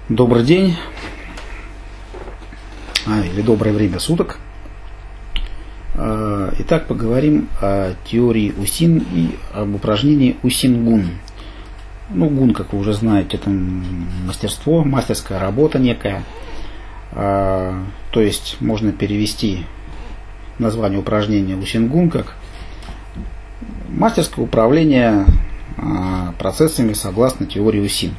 Добрый день, или доброе время суток. Итак, поговорим о теории Усин и об упражнении Усин-гун. Гун, как вы уже знаете, это мастерство, мастерская работа некая. То есть можно перевести название упражнения Усин-гун как мастерское управление процессами согласно теории Усин.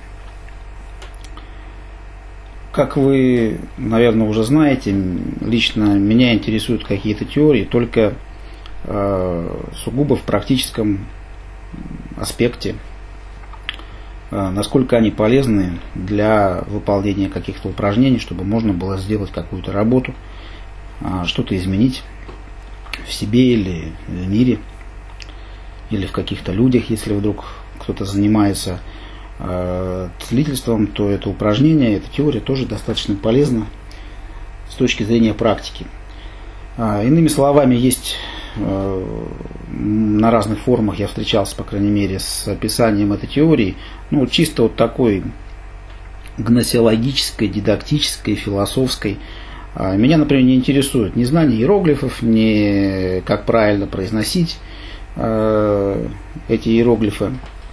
Как вы, наверное, уже знаете, лично меня интересуют какие-то теории только сугубо в практическом аспекте, насколько они полезны для выполнения каких-то упражнений, чтобы можно было сделать какую-то работу, что-то изменить в себе или в мире, или в каких-то людях, если вдруг кто-то занимается целительством, то это упражнение, эта теория тоже достаточно полезна с точки зрения практики. Иными словами, есть на разных форумах, я встречался, по крайней мере, с описанием этой теории, чисто вот такой гносеологической, дидактической, философской. Меня, например, не интересует ни знание иероглифов, ни как правильно произносить эти иероглифы.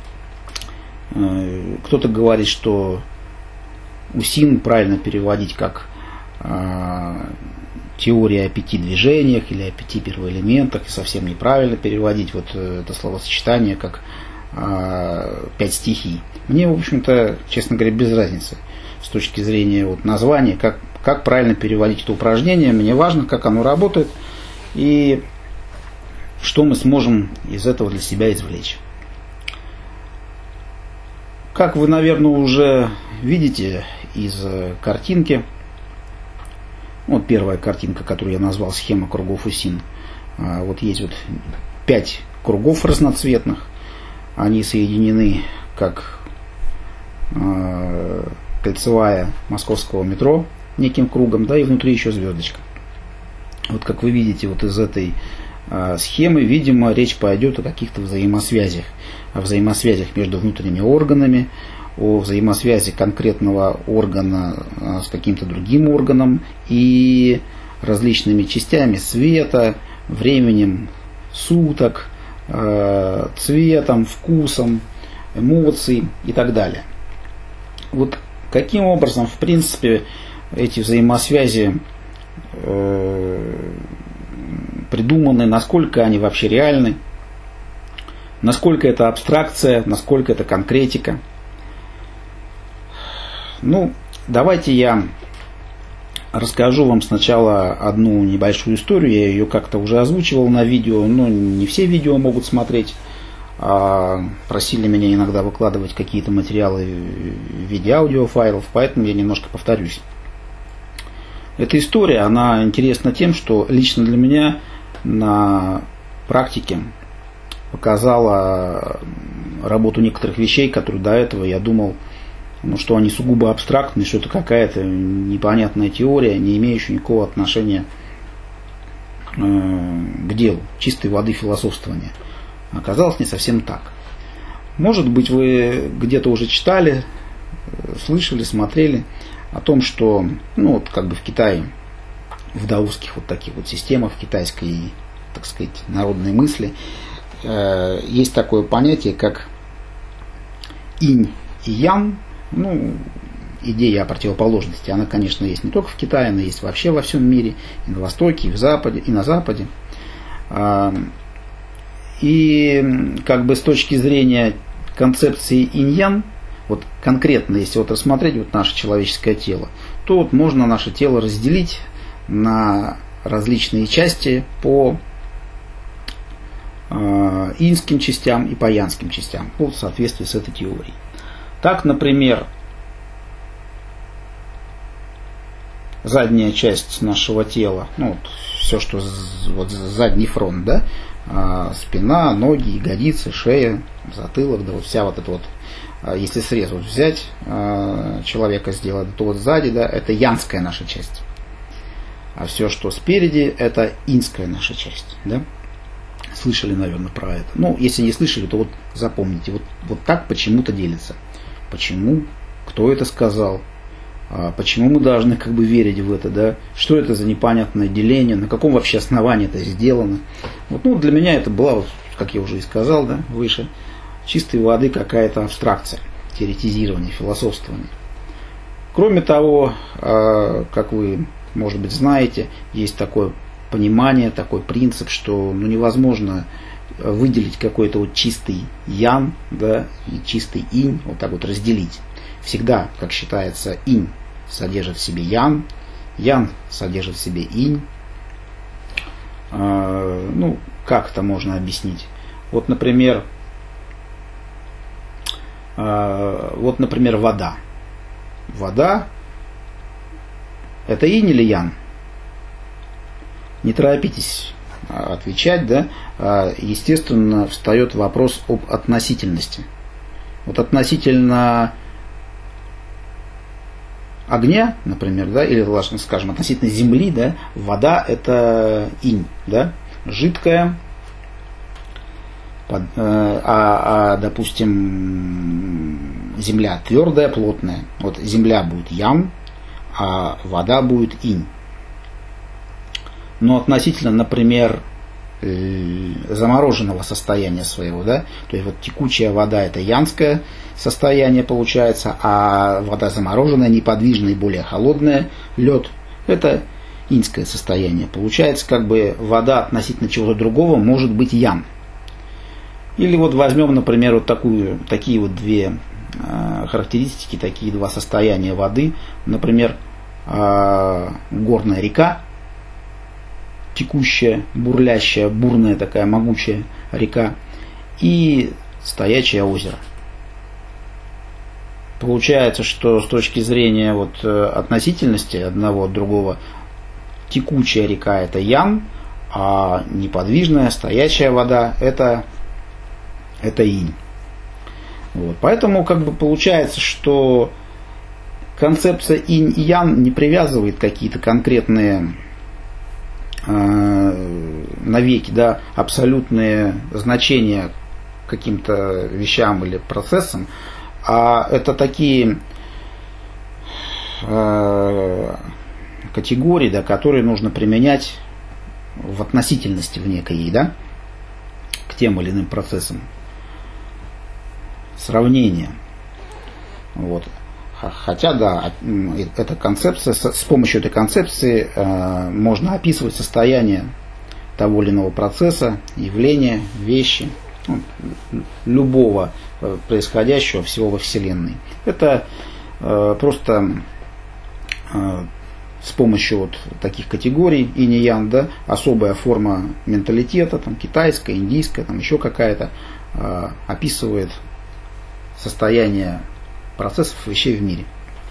Кто-то говорит, что Усин правильно переводить как теория о 5 движениях или о 5 первоэлементах, и совсем неправильно переводить вот это словосочетание как 5 стихий. Мне, в общем-то, честно говоря, без разницы с точки зрения названия, как правильно переводить это упражнение. Мне важно, как оно работает и что мы сможем из этого для себя извлечь. Как вы, наверное, уже видите из картинки, первая картинка, которую я назвал схема кругов Усин. Есть 5 кругов разноцветных. Они соединены как кольцевая московского метро неким кругом, и внутри еще звездочка. Как вы видите, из этой схемы, видимо, речь пойдет о каких-то взаимосвязях. О взаимосвязях между внутренними органами, о взаимосвязи конкретного органа с каким-то другим органом и различными частями света, временем суток, цветом, вкусом, эмоций и так далее. Каким образом, в принципе, эти взаимосвязи придуманы, насколько они вообще реальны, насколько это абстракция, насколько это конкретика. Давайте я расскажу вам сначала одну небольшую историю. Я ее как-то уже озвучивал на видео, но не все видео могут смотреть. Просили меня иногда выкладывать какие-то материалы в виде аудиофайлов, поэтому я немножко повторюсь. Эта история, она интересна тем, что лично для меня на практике показала работу некоторых вещей, которые до этого я думал, что они сугубо абстрактные, что это какая-то непонятная теория, не имеющая никакого отношения к делу, чистой воды философствования. Оказалось не совсем так. Может быть, вы где-то уже читали, слышали, смотрели о том, что в Китае, в даосских таких системах китайской, так сказать, народной мысли, есть такое понятие, как инь и ян, идея о противоположности. Она, конечно, есть не только в Китае, она есть вообще во всем мире, и на Востоке, и в Западе, и на Западе. И с точки зрения концепции инь-ян, конкретно, если рассмотреть наше человеческое тело, то можно наше тело разделить на различные части по иньским частям и по янским частям, в соответствии с этой теорией. Так, например, задняя часть нашего тела, все, что задний фронт, спина, ноги, ягодицы, шея, затылок, вся если срез взять человека сделать, то сзади, это янская наша часть. А все, что спереди, это иньская наша часть. Слышали, наверное, про это. Если не слышали, то запомните. Так почему-то делится. Почему? Кто это сказал? Почему мы должны как бы верить в это, да? Что это за непонятное деление, на каком вообще основании это сделано? Вот, ну, для меня это была, как я уже и сказал, да, выше, чистой воды какая-то абстракция, теоретизирование, философствование. Кроме того, как вы, может быть, знаете, есть такое понимание, такой принцип, что ну, невозможно выделить какой-то вот чистый ян, да, и чистый инь, вот так вот разделить. Всегда, как считается, инь содержит в себе ян, ян содержит в себе инь. Ну, как это можно объяснить? Вот, например, вода. Вода – это инь или ян? Не торопитесь отвечать, да? Естественно, встает вопрос об относительности. Вот относительно огня, например, да, или, скажем, относительно земли, да, вода – это инь, да, жидкая, допустим, земля твердая, плотная. Вот земля будет ян, а вода будет инь. Но относительно, например, замороженного состояния своего, да, то есть вот текучая вода – это янское состояние получается, а вода замороженная, неподвижная и более холодная, лед – это иньское состояние. Получается, как бы вода относительно чего-то другого может быть ян. Или вот возьмем, например, вот такие вот две характеристики, такие два состояния воды. Например, горная река, текущая, бурлящая, бурная такая могучая река, и стоячее озеро. Получается, что с точки зрения вот относительности одного от другого, текучая река – это ян, а неподвижная, стоячая вода – это инь. Вот. Поэтому как бы получается, что концепция инь и ян не привязывает какие-то конкретные навеки, да, абсолютные значения каким-то вещам или процессам, а это такие категории, да, которые нужно применять в относительности в некой, да, к тем или иным процессам. Сравнение. Вот. Хотя, да, эта концепция, с помощью этой концепции можно описывать состояние того или иного процесса, явления, вещи, любого происходящего всего во Вселенной. Это просто с помощью вот таких категорий инь и ян, да, особая форма менталитета, там, китайская, индийская, там, еще какая-то, описывает состояние процессов вещей в мире.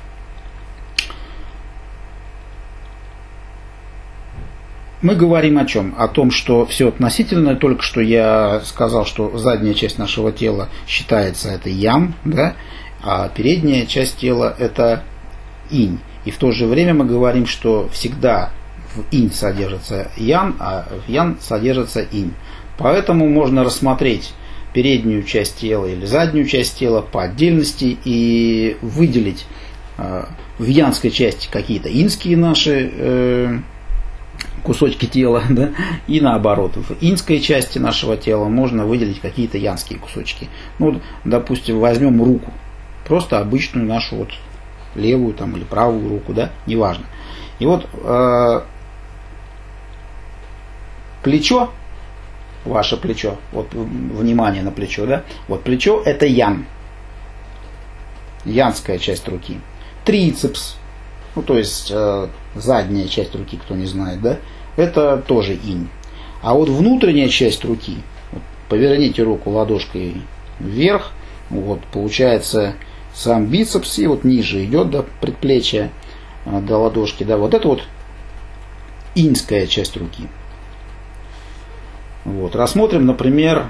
Мы говорим о чем? О том, что все относительно. Только что я сказал, что задняя часть нашего тела считается это ян, да, а передняя часть тела это инь. И в то же время мы говорим, что всегда в инь содержится ян, а в ян содержится инь. Поэтому можно рассмотреть переднюю часть тела или заднюю часть тела по отдельности и выделить в янской части какие-то инские наши кусочки тела, да, и наоборот, в инской части нашего тела можно выделить какие-то янские кусочки. Ну, допустим, возьмем руку, просто обычную нашу вот левую там, или правую руку, да, неважно. И вот плечо, ваше плечо, вот внимание на плечо, да, вот плечо это ян, янская часть руки. Трицепс, ну то есть задняя часть руки, кто не знает, да, это тоже инь. А вот внутренняя часть руки, вот, поверните руку ладошкой вверх, вот получается сам бицепс, и вот ниже идет до предплечья, до ладошки, да, вот это вот иньская часть руки. Вот. Рассмотрим, например,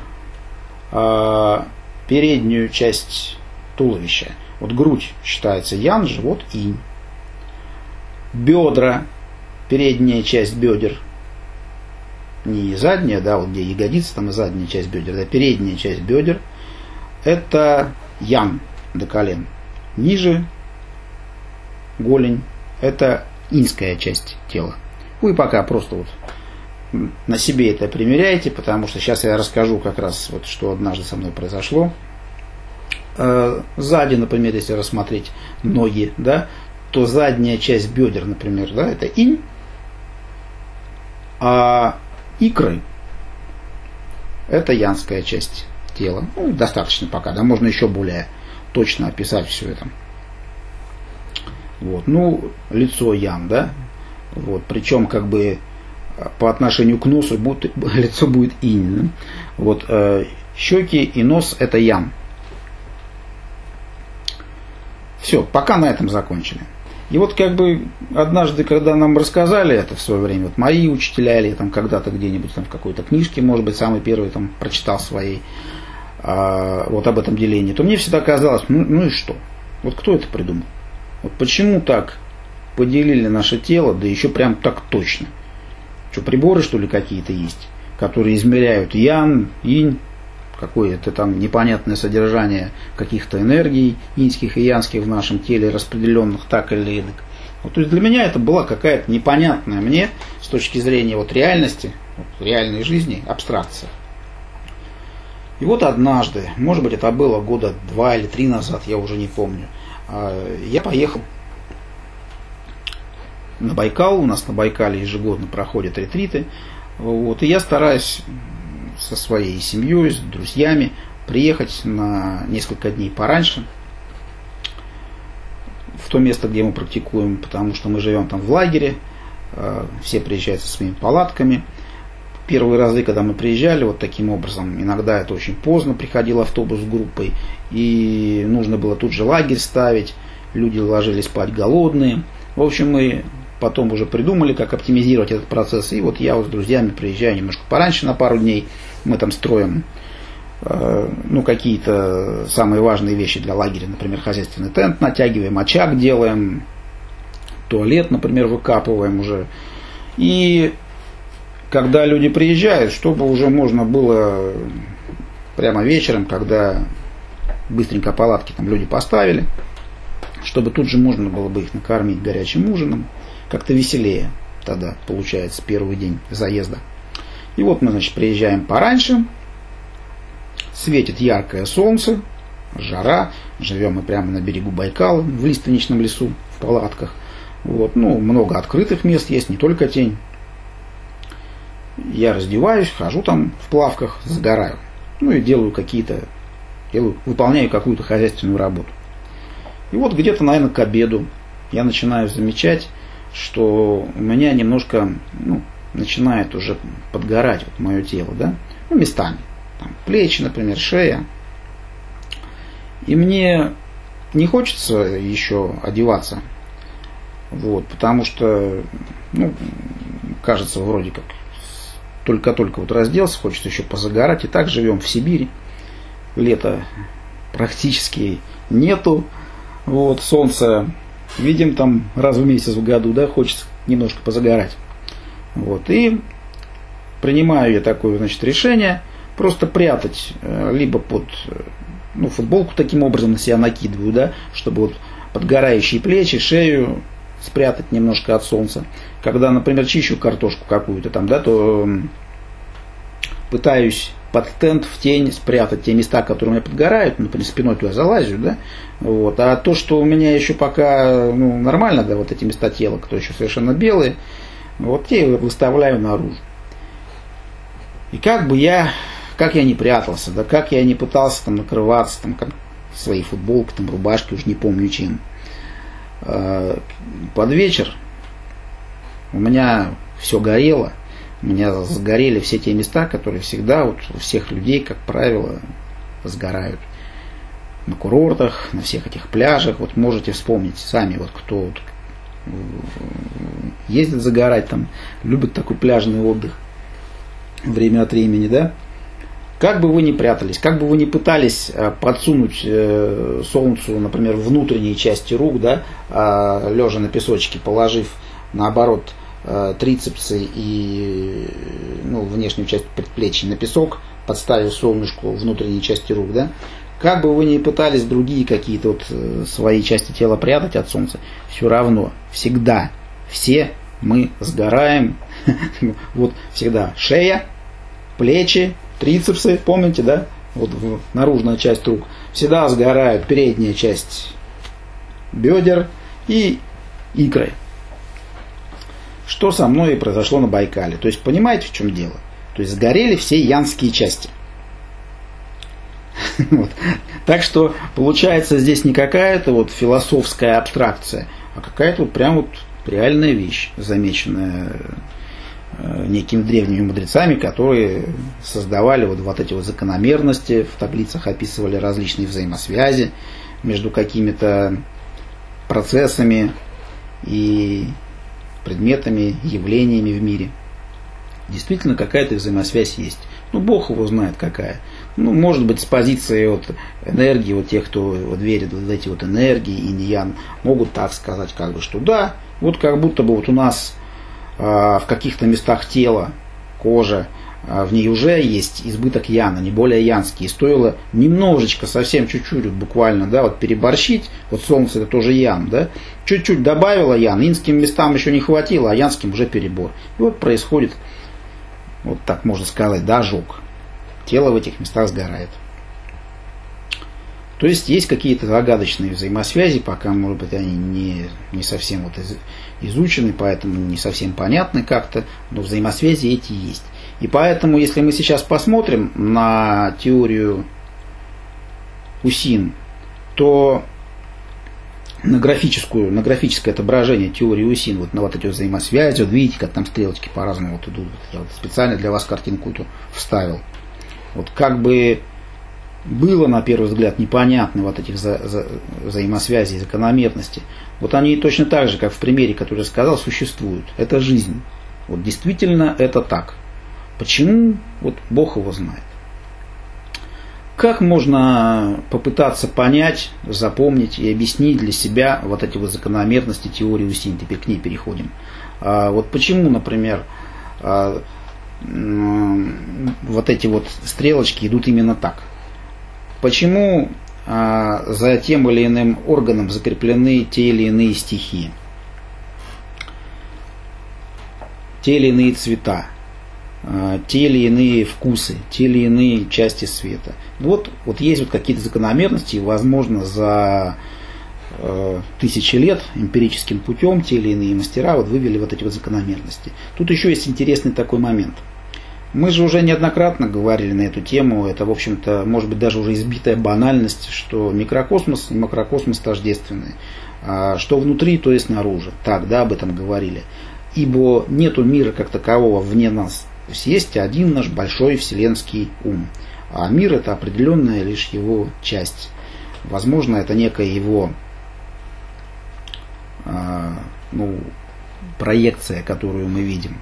переднюю часть туловища. Вот грудь считается ян, живот инь. Бедра, передняя часть бедер, не задняя, да, вот где ягодица, там и задняя часть бедер, да, передняя часть бедер, это ян до колен. Ниже голень – это иньская часть тела. Вы пока просто вот на себе это примеряйте, потому что сейчас я расскажу как раз, вот, что однажды со мной произошло. Сзади, например, если рассмотреть ноги, да, то задняя часть бедер, например, да, это инь, а икры – это янская часть тела. Ну, достаточно пока, да, можно еще более точно описать все это. Вот, ну, лицо ян, да, вот, причем как бы по отношению к носу лицо будет инь, да? Вот, щеки и нос – это ян. Все, пока на этом закончили. И вот как бы однажды, когда нам рассказали это в свое время, вот мои учителя или там когда-то где-нибудь там в какой-то книжке, может быть, самый первый там прочитал своей, вот об этом делении, то мне всегда казалось, ну и что? Вот кто это придумал? Вот почему так поделили наше тело, да еще прям так точно? Что, приборы, что ли, какие-то есть, которые измеряют ян, инь, какое-то там непонятное содержание каких-то энергий иньских и янских в нашем теле, распределенных так или иначе. Вот, то есть для меня это была какая-то непонятная мне с точки зрения вот реальности, вот, реальной жизни, абстракция. И вот однажды, может быть, это было года 2 или 3 назад, я уже не помню, я поехал на Байкал, у нас на Байкале ежегодно проходят ретриты, вот, и я стараюсь со своей семьей, с друзьями приехать на несколько дней пораньше в то место, где мы практикуем, потому что мы живем там в лагере, все приезжают со своими палатками. Первые разы, когда мы приезжали вот таким образом, иногда это очень поздно, приходил автобус с группой, и нужно было тут же лагерь ставить, люди ложились спать голодные. В общем, мы потом уже придумали, как оптимизировать этот процесс. И вот я вот с друзьями приезжаю немножко пораньше, на пару дней. Мы там строим какие-то самые важные вещи для лагеря. Например, хозяйственный тент натягиваем, очаг делаем, туалет, например, выкапываем уже. И когда люди приезжают, чтобы уже можно было прямо вечером, когда быстренько палатки там люди поставили, чтобы тут же можно было бы их накормить горячим ужином. Как-то веселее тогда получается первый день заезда. И вот мы, значит, приезжаем пораньше, светит яркое солнце, жара, живем мы прямо на берегу Байкала, в лиственничном лесу, в палатках. Вот, много открытых мест есть, не только тень. Я раздеваюсь, хожу там в плавках, загораю. И выполняю какую-то хозяйственную работу. И вот где-то, наверное, к обеду я начинаю замечать, что у меня немножко начинает уже подгорать вот мое тело, да, местами. Там, плечи, например, шея. И мне не хочется еще одеваться. Вот, потому что, кажется, вроде как только-только вот разделся, хочется еще позагорать. И так живем в Сибири. Лета практически нету. Вот, солнце видим там раз в месяц в году, да, хочется немножко позагорать. Вот, и принимаю я такое, решение просто прятать либо под футболку таким образом на себя накидываю, да, чтобы вот подгорающие плечи, шею спрятать немножко от солнца. Когда, например, чищу картошку какую-то там, да, то пытаюсь под тент в тень спрятать те места, которые у меня подгорают, например, спиной туда залазю, да, вот, а то, что у меня еще пока, нормально, да, вот эти места тела, которые еще совершенно белые, вот те выставляю наружу. И как я не прятался, да, как я не пытался там накрываться, там, как своей футболкой, там, рубашкой, уж не помню чем. Под вечер у меня все горело, у меня сгорели все те места, которые всегда вот у всех людей, как правило, сгорают. На курортах, на всех этих пляжах, вот можете вспомнить сами, вот кто вот ездит загорать, там, любит такой пляжный отдых время от времени, да. Как бы вы ни прятались, как бы вы ни пытались подсунуть солнцу, например, внутренние части рук, да, лежа на песочке, положив наоборот трицепсы и внешнюю часть предплечья на песок, подставив солнышку внутренние части рук, да, Как бы вы ни пытались другие какие-то вот свои части тела прятать от солнца, все равно, всегда, все мы сгораем. Вот всегда шея, плечи, трицепсы, помните, да? Вот наружная часть рук. Всегда сгорают передняя часть бедер и икры. Что со мной и произошло на Байкале. То есть, понимаете, в чем дело? То есть, сгорели все янские части. Вот. Так что, получается, здесь не какая-то вот философская абстракция, а какая-то вот прям вот реальная вещь, замеченная некими древними мудрецами, которые создавали вот эти вот закономерности, в таблицах описывали различные взаимосвязи между какими-то процессами и предметами, явлениями в мире. Действительно, какая-то взаимосвязь есть. Ну, Бог его знает какая. Ну, может быть, с позиции вот энергии, вот тех, кто вот верит в эти вот энергии, инь-ян, могут так сказать, как бы, что да, вот как будто бы вот у нас в каких-то местах тела, кожа, в ней уже есть избыток яна, не более янский. И стоило немножечко, совсем чуть-чуть, вот буквально, да, вот переборщить, вот солнце это тоже ян, да, чуть-чуть добавило ян, инским местам еще не хватило, а янским уже перебор. И вот происходит, вот так можно сказать, да, ожог. Тело в этих местах сгорает. То есть есть какие-то загадочные взаимосвязи, пока, может быть, они не совсем вот изучены, поэтому не совсем понятны как-то, но взаимосвязи эти есть. И поэтому, если мы сейчас посмотрим на теорию Усин, то на графическое отображение теории Усин, вот на вот эти взаимосвязи, вот видите, как там стрелочки по-разному вот идут. Я вот специально для вас картинку эту вставил. Вот как бы было, на первый взгляд, непонятны вот этих взаимосвязей, закономерности. Вот они точно так же, как в примере, который я сказал, существуют. Это жизнь. Вот действительно это так. Почему? Вот Бог его знает. Как можно попытаться понять, запомнить и объяснить для себя вот эти вот закономерности теории Усин? Теперь к ней переходим. Вот почему, например, вот эти вот стрелочки идут именно так? Почему за тем или иным органом закреплены те или иные стихии, те или иные цвета, те или иные вкусы, те или иные части света? Вот есть вот какие-то закономерности, и, возможно, за тысячи лет эмпирическим путем те или иные мастера вот вывели вот эти вот закономерности. Тут еще есть интересный такой момент. Мы же уже неоднократно говорили на эту тему, это, в общем-то, может быть, даже уже избитая банальность, что микрокосмос и макрокосмос тождественны. Что внутри, то и снаружи. Так, да, об этом говорили. Ибо нету мира как такового вне нас. То есть есть один наш большой вселенский ум. А мир это определенная лишь его часть. Возможно, это некая его проекция, которую мы видим.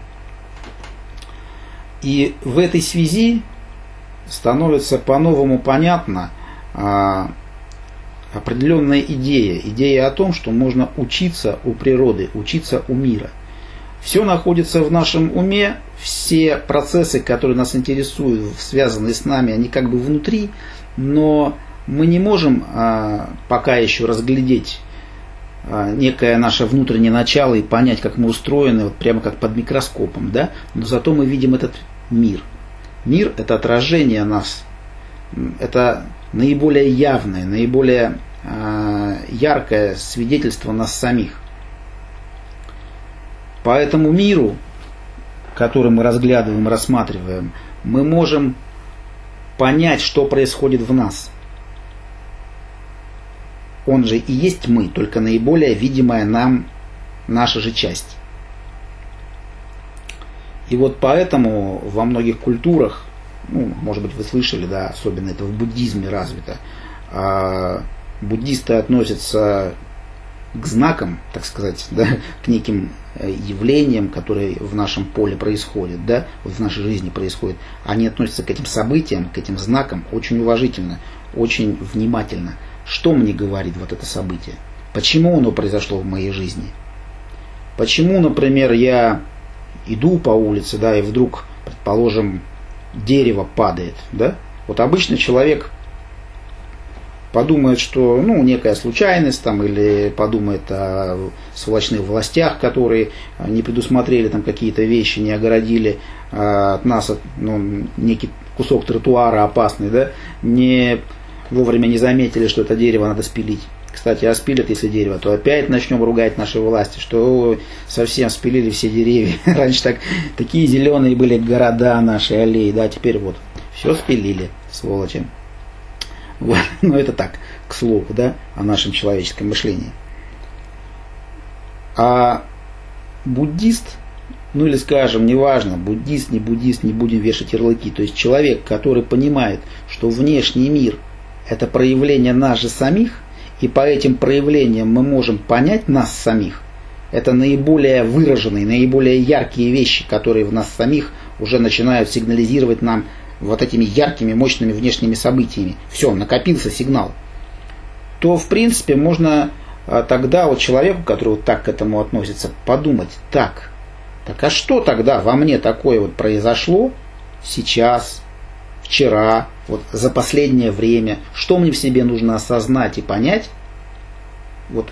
И в этой связи становится по-новому понятна определенная идея о том, что можно учиться у природы, учиться у мира. Все находится в нашем уме, все процессы, которые нас интересуют, связанные с нами, они как бы внутри, но мы не можем пока еще разглядеть некое наше внутреннее начало и понять, как мы устроены, вот прямо как под микроскопом, да? Но зато мы видим этот мир. Мир – это отражение нас, это наиболее явное, наиболее яркое свидетельство нас самих. По этому миру, который мы разглядываем, рассматриваем, мы можем понять, что происходит в нас. Он же и есть мы, только наиболее видимая нам наша же часть. И вот поэтому во многих культурах, может быть, вы слышали, да, особенно это в буддизме развито, буддисты относятся к знакам, так сказать, да, к неким явлениям, которые в нашем поле происходят, да, в нашей жизни происходят. Они относятся к этим событиям, к этим знакам очень уважительно, очень внимательно. Что мне говорит вот это событие? Почему оно произошло в моей жизни? Почему, например, я иду по улице, да, и вдруг, предположим, дерево падает, да? Вот обычно человек подумает, что некая случайность там, или подумает о сволочных властях, которые не предусмотрели там какие-то вещи, не огородили от нас некий кусок тротуара опасный, да, вовремя не заметили, что это дерево надо спилить. Кстати, а спилят, если дерево, то опять начнем ругать наши власти, что совсем спилили все деревья. Раньше такие зеленые были города наши, аллеи, да, теперь вот все спилили, сволочи. Вот. Но это так, к слову, да, о нашем человеческом мышлении. А буддист, или скажем, неважно, буддист, не будем вешать ярлыки. То есть человек, который понимает, что внешний мир – это проявление нас же самих, и по этим проявлениям мы можем понять нас самих. Это наиболее выраженные, наиболее яркие вещи, которые в нас самих уже начинают сигнализировать нам вот этими яркими, мощными внешними событиями. Все, накопился сигнал. То, в принципе, можно тогда вот человеку, который вот так к этому относится, подумать, так а что тогда во мне такое вот произошло сейчас, вчера, вот за последнее время, что мне в себе нужно осознать и понять, вот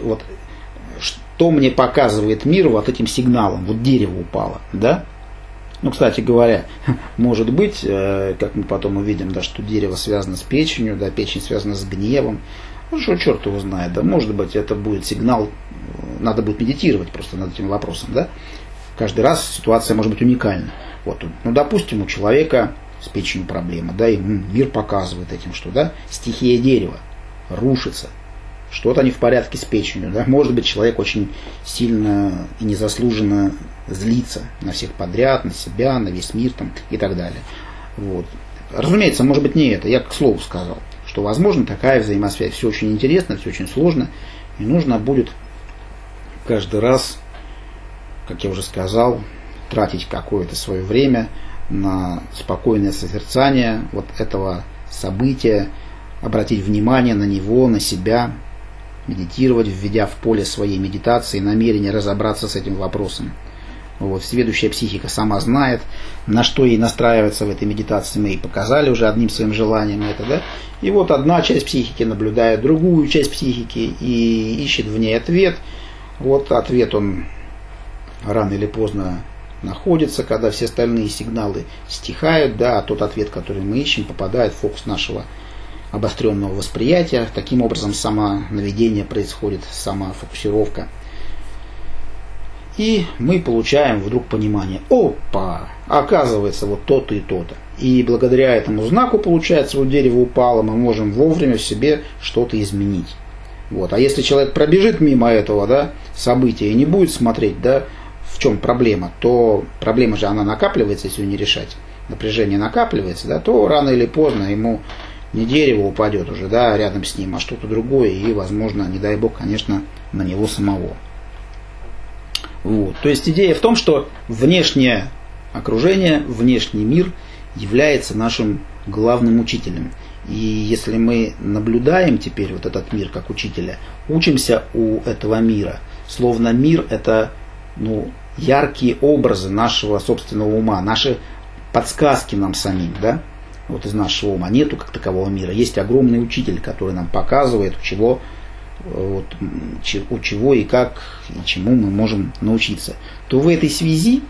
что мне показывает мир вот этим сигналом, вот дерево упало, да? Кстати говоря, может быть, как мы потом увидим, да, что дерево связано с печенью, да, печень связана с гневом, что черт его знает, да, может быть, это будет сигнал, надо будет медитировать просто над этим вопросом, да? Каждый раз ситуация может быть уникальна. Вот, допустим, у человека с печенью проблема, да, и мир показывает этим, что, да, стихия дерева рушится, что-то не в порядке с печенью, да, может быть, человек очень сильно и незаслуженно злится на всех подряд, на себя, на весь мир там, и так далее. Вот. Разумеется, может быть, не это, я к слову сказал, что возможно такая взаимосвязь, все очень интересно, все очень сложно, и нужно будет каждый раз, как я уже сказал, тратить какое-то свое время на спокойное созерцание вот этого события, обратить внимание на него, на себя, медитировать, введя в поле своей медитации намерение разобраться с этим вопросом. Вот, следующая психика сама знает, на что ей настраиваться в этой медитации. Мы ей показали уже одним своим желанием это, да? И вот одна часть психики наблюдает другую часть психики и ищет в ней ответ. Вот ответ он рано или поздно находится, когда все остальные сигналы стихают, да, а тот ответ, который мы ищем, попадает в фокус нашего обостренного восприятия. Таким образом, самонаведение происходит, самофокусировка. И мы получаем вдруг понимание, опа, оказывается, вот то-то и то-то. И благодаря этому знаку, получается, вот дерево упало, мы можем вовремя в себе что-то изменить. Вот. А если человек пробежит мимо этого, да, события и не будет смотреть, да, в чем проблема, то проблема же она накапливается, если ее не решать. Напряжение накапливается, да, то рано или поздно ему не дерево упадет уже, да, рядом с ним, а что-то другое, и, возможно, не дай бог, конечно, на него самого. Вот. То есть идея в том, что внешнее окружение, внешний мир является нашим главным учителем. И если мы наблюдаем теперь вот этот мир как учителя, учимся у этого мира, словно мир это яркие образы нашего собственного ума, наши подсказки нам самим, да? Вот из нашего ума нету как такового мира. Есть огромный учитель, который нам показывает, у чего и как, и чему мы можем научиться. То в этой связи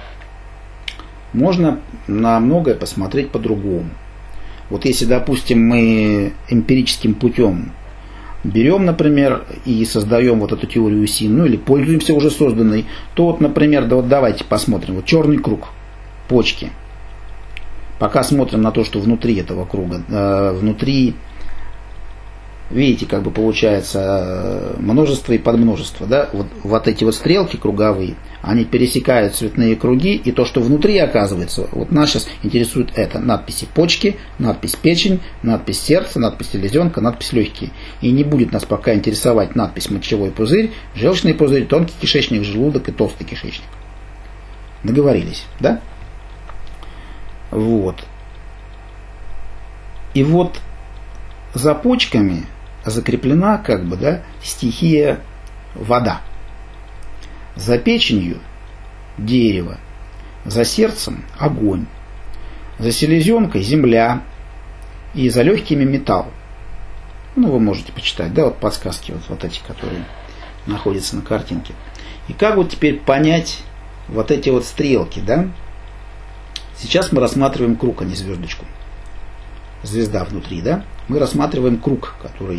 можно на многое посмотреть по-другому. Вот если, допустим, мы эмпирическим путем берем, например, и создаем вот эту теорию УСИН, или пользуемся уже созданной, то вот, например, давайте посмотрим. Вот черный круг, почки. Пока смотрим на то, что внутри этого круга, внутри, видите, как бы получается множество и подмножество, да? Вот эти вот стрелки круговые, они пересекают цветные круги, и то, что внутри оказывается, вот нас сейчас интересует это. Надписи почки, надпись печень, надпись сердце, надпись селезенка, надпись легкие. И не будет нас пока интересовать надпись мочевой пузырь, желчный пузырь, тонкий кишечник, желудок и толстый кишечник. Договорились, да? Вот. И вот за почками закреплена как бы, да, стихия вода. За печенью дерево, за сердцем огонь, за селезенкой земля и за легкими металл. Ну, вы можете почитать, да, вот подсказки вот эти, которые находятся на картинке. И как вот теперь понять вот эти вот стрелки, да? Сейчас мы рассматриваем круг, а не звездочку. Звезда внутри, да? Мы рассматриваем круг, который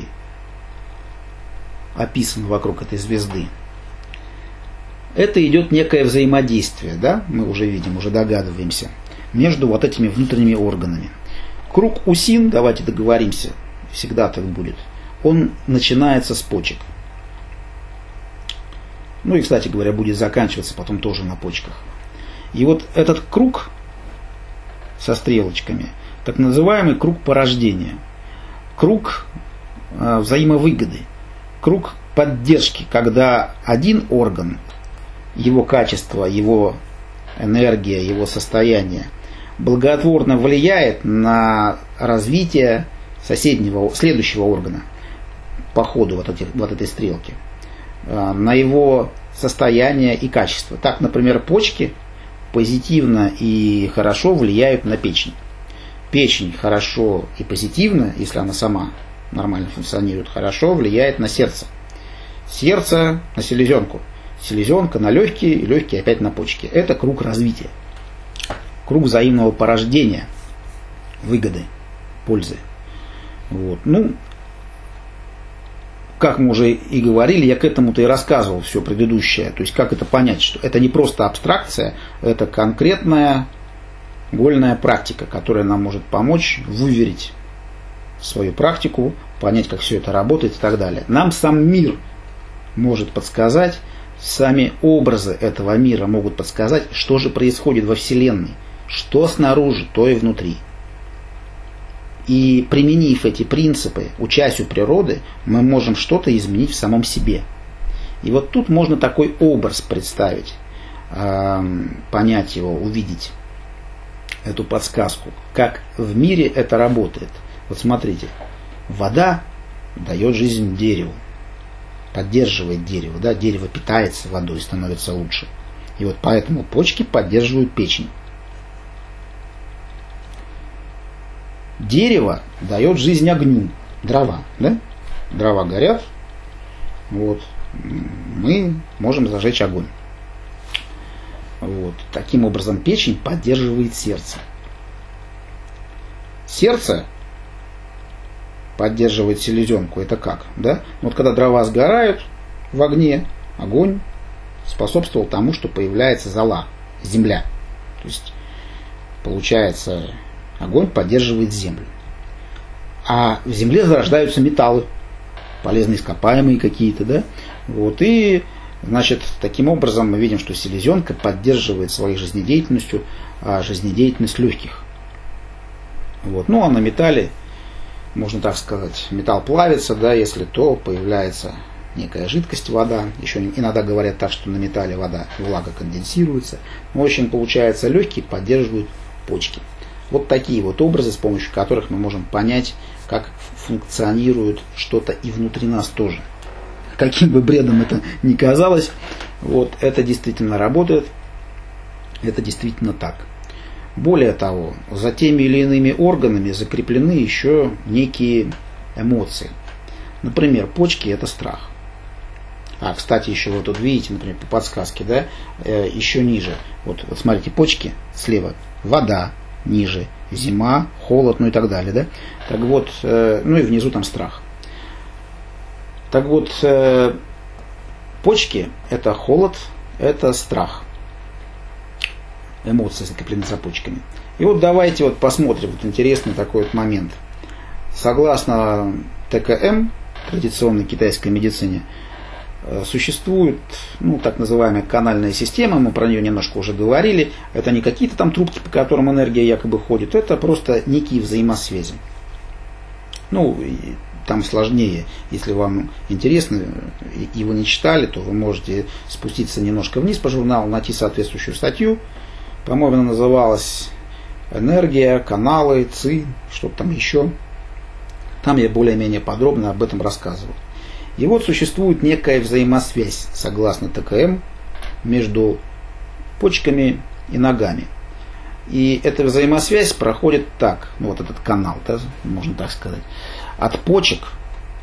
описан вокруг этой звезды. Это идет некое взаимодействие, да? Мы уже видим, уже догадываемся, между вот этими внутренними органами. Круг Усин, давайте договоримся, всегда так будет, он начинается с почек. Ну и, кстати говоря, будет заканчиваться потом тоже на почках. И вот этот круг со стрелочками, так называемый круг порождения, круг взаимовыгоды, круг поддержки, когда один орган, его качество, его энергия, его состояние благотворно влияет на развитие следующего органа по ходу вот этой стрелки, на его состояние и качество. Так, например, почки позитивно и хорошо влияют на печень. Печень хорошо и позитивно, если она сама нормально функционирует, хорошо влияет на сердце. Сердце на селезенку. Селезенка на легкие, и легкие опять на почки. Это круг развития. Круг взаимного порождения, выгоды, пользы. Вот. Ну, как мы уже и говорили, я к этому-то и рассказывал все предыдущее. То есть, как это понять, что это не просто абстракция, это конкретная гольная практика, которая нам может помочь выверить свою практику, понять, как все это работает и так далее. Нам сам мир может подсказать, сами образы этого мира могут подсказать, что же происходит во Вселенной, что снаружи, то и внутри. И применив эти принципы, учась у природы, мы можем что-то изменить в самом себе. И вот тут можно такой образ представить, понять его, увидеть эту подсказку, как в мире это работает. Вот смотрите, вода дает жизнь дереву, поддерживает дерево, да, дерево питается водой, становится лучше. И вот поэтому почки поддерживают печень. Дерево дает жизнь огню, дрова, да? Дрова горят, вот, мы можем зажечь огонь. Вот. Таким образом, печень поддерживает сердце. Сердце поддерживает селезенку. Это как? Да? Вот когда дрова сгорают в огне, огонь способствовал тому, что появляется зола, земля. То есть, получается, огонь поддерживает землю. А в земле зарождаются металлы, полезные ископаемые какие-то, да? Вот, и, значит, таким образом мы видим, что селезенка поддерживает своей жизнедеятельностью жизнедеятельность легких. Вот. Ну, а на металле, можно так сказать, металл плавится, да, если то появляется некая жидкость, вода. Еще иногда говорят так, что на металле вода, влага конденсируется. В общем, получается, легкие поддерживают почки. Вот такие вот образы, с помощью которых мы можем понять, как функционирует что-то и внутри нас тоже. Каким бы бредом это ни казалось, вот это действительно работает, это действительно так. Более того, за теми или иными органами закреплены еще некие эмоции. Например, почки – это страх. А, кстати, еще вот тут видите, например, по подсказке, да, еще ниже. Вот смотрите, почки слева – вода, ниже зима, холод, ну и так далее, да. Так вот, ну и внизу там страх. Так вот, почки – это холод, это страх. Эмоции закреплены за почками. И вот давайте вот посмотрим, вот интересный такой вот момент. Согласно ТКМ, традиционной китайской медицине, существует, ну, так называемая канальная система, мы про нее немножко уже говорили. Это не какие-то там трубки, по которым энергия якобы ходит, это просто некие взаимосвязи. Ну, там сложнее. Если вам интересно и вы не читали, то вы можете спуститься немножко вниз по журналу, найти соответствующую статью. По-моему, она называлась «Энергия, каналы, ЦИ», что-то там еще. Там я более-менее подробно об этом рассказывал. И вот существует некая взаимосвязь, согласно ТКМ, между почками и ногами. И эта взаимосвязь проходит так, ну, вот этот канал, да, можно так сказать, от почек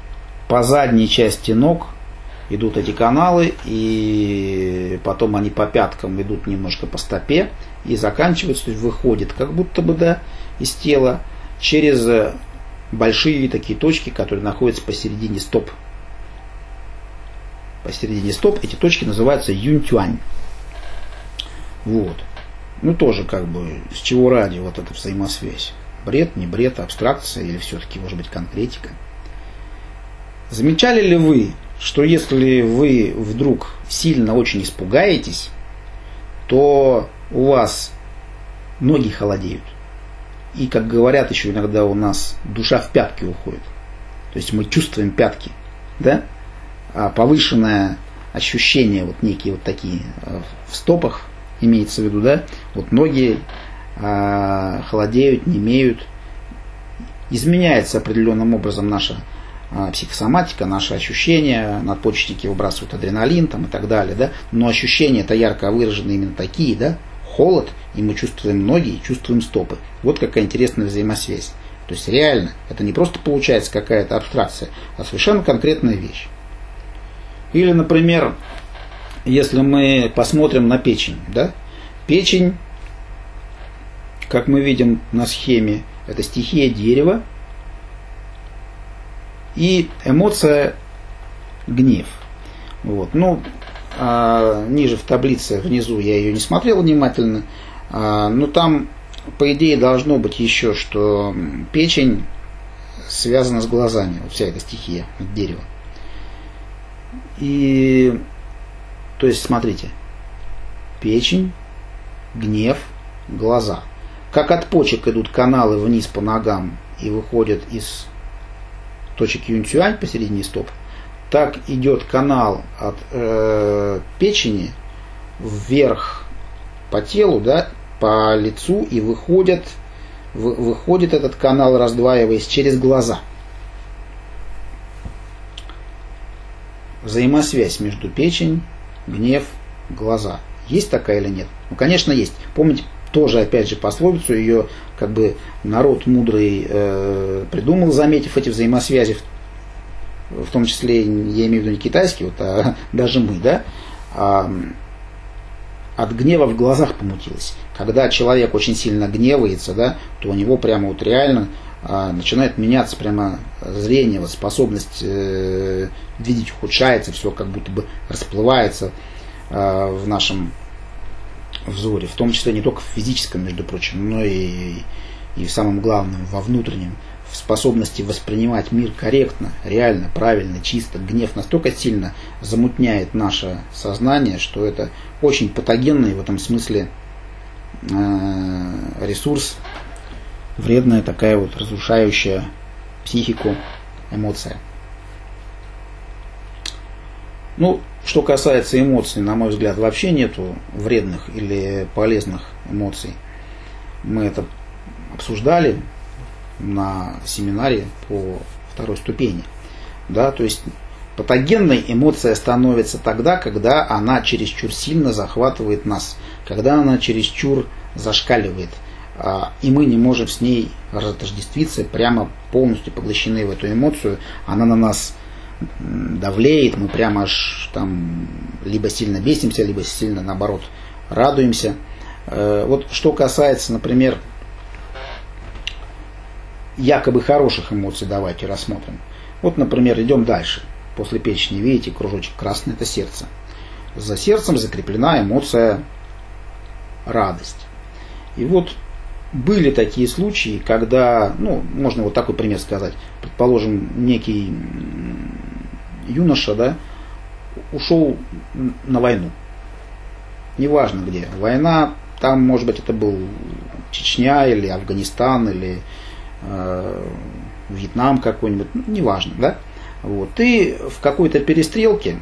по задней части ног идут эти каналы, и потом они по пяткам идут немножко по стопе и заканчиваются, то есть выходит как будто бы, да, из тела через большие такие точки, которые находятся посередине стоп. Посередине стоп эти точки называются юнь-тюань. Вот. Ну тоже как бы с чего ради вот эта взаимосвязь. Бред, не бред, абстракция или все-таки может быть конкретика. Замечали ли вы, что если вы вдруг сильно очень испугаетесь, то у вас ноги холодеют? И, как говорят еще иногда у нас, душа в пятки уходит. То есть мы чувствуем пятки, да? А повышенное ощущение, вот некие вот такие в стопах, имеется в виду, да? Вот ноги холодеют, немеют. Изменяется определенным образом наша психосоматика, наши ощущения, надпочечники выбрасывают адреналин там, и так далее, да? Но ощущения-то ярко выражены именно такие, да? Холод, и мы чувствуем ноги, и чувствуем стопы. Вот какая интересная взаимосвязь. То есть реально, это не просто получается какая-то абстракция, а совершенно конкретная вещь. Или, например, если мы посмотрим на печень, да? Печень, как мы видим на схеме, это стихия дерева и эмоция гнев. Вот. Ну, ниже в таблице, внизу, я ее не смотрел внимательно, но там, по идее, должно быть еще, что печень связана с глазами, вот вся эта стихия дерева. И, то есть, смотрите, печень, гнев, глаза. Как от почек идут каналы вниз по ногам и выходят из точек юнь-тюань посередине стоп, так идет канал от печени вверх по телу, да, по лицу, и выходит этот канал, раздваиваясь через глаза. Взаимосвязь между печень, гнев, глаза. Есть такая или нет? Ну, конечно, есть. Помните, тоже, опять же, пословицу, ее как бы народ мудрый придумал, заметив эти взаимосвязи, в том числе, я имею в виду не китайский, вот, а даже мы, да, от гнева в глазах помутилось. Когда человек очень сильно гневается, да, то у него прямо вот реально начинает меняться прямо зрение, вот способность видеть ухудшается, все как будто бы расплывается в нашем взоре, в том числе не только в физическом, между прочим, но и самым главным, во внутреннем, в способности воспринимать мир корректно, реально, правильно, чисто. Гнев настолько сильно замутняет наше сознание, что это очень патогенный в этом смысле ресурс, вредная такая вот разрушающая психику эмоция. Ну, что касается эмоций, на мой взгляд, вообще нету вредных или полезных эмоций. Мы это обсуждали на семинаре по второй ступени. Да, то есть патогенной эмоция становится тогда, когда она чересчур сильно захватывает нас, когда она чересчур зашкаливает, и мы не можем с ней разотождествиться, прямо полностью поглощены в эту эмоцию, она на нас давлеет, мы прямо аж там либо сильно бесимся, либо сильно наоборот радуемся. Вот что касается, например, якобы хороших эмоций, давайте рассмотрим. Вот, например, идем дальше. После печени, видите, кружочек красный, это сердце. За сердцем закреплена эмоция радость. И вот были такие случаи, когда, ну, можно вот такой пример сказать. Предположим, некий юноша, да, ушел на войну. Неважно где. Война, там, может быть, это был Чечня или Афганистан, или Вьетнам какой-нибудь, ну, неважно, да. Вот. И в какой-то перестрелке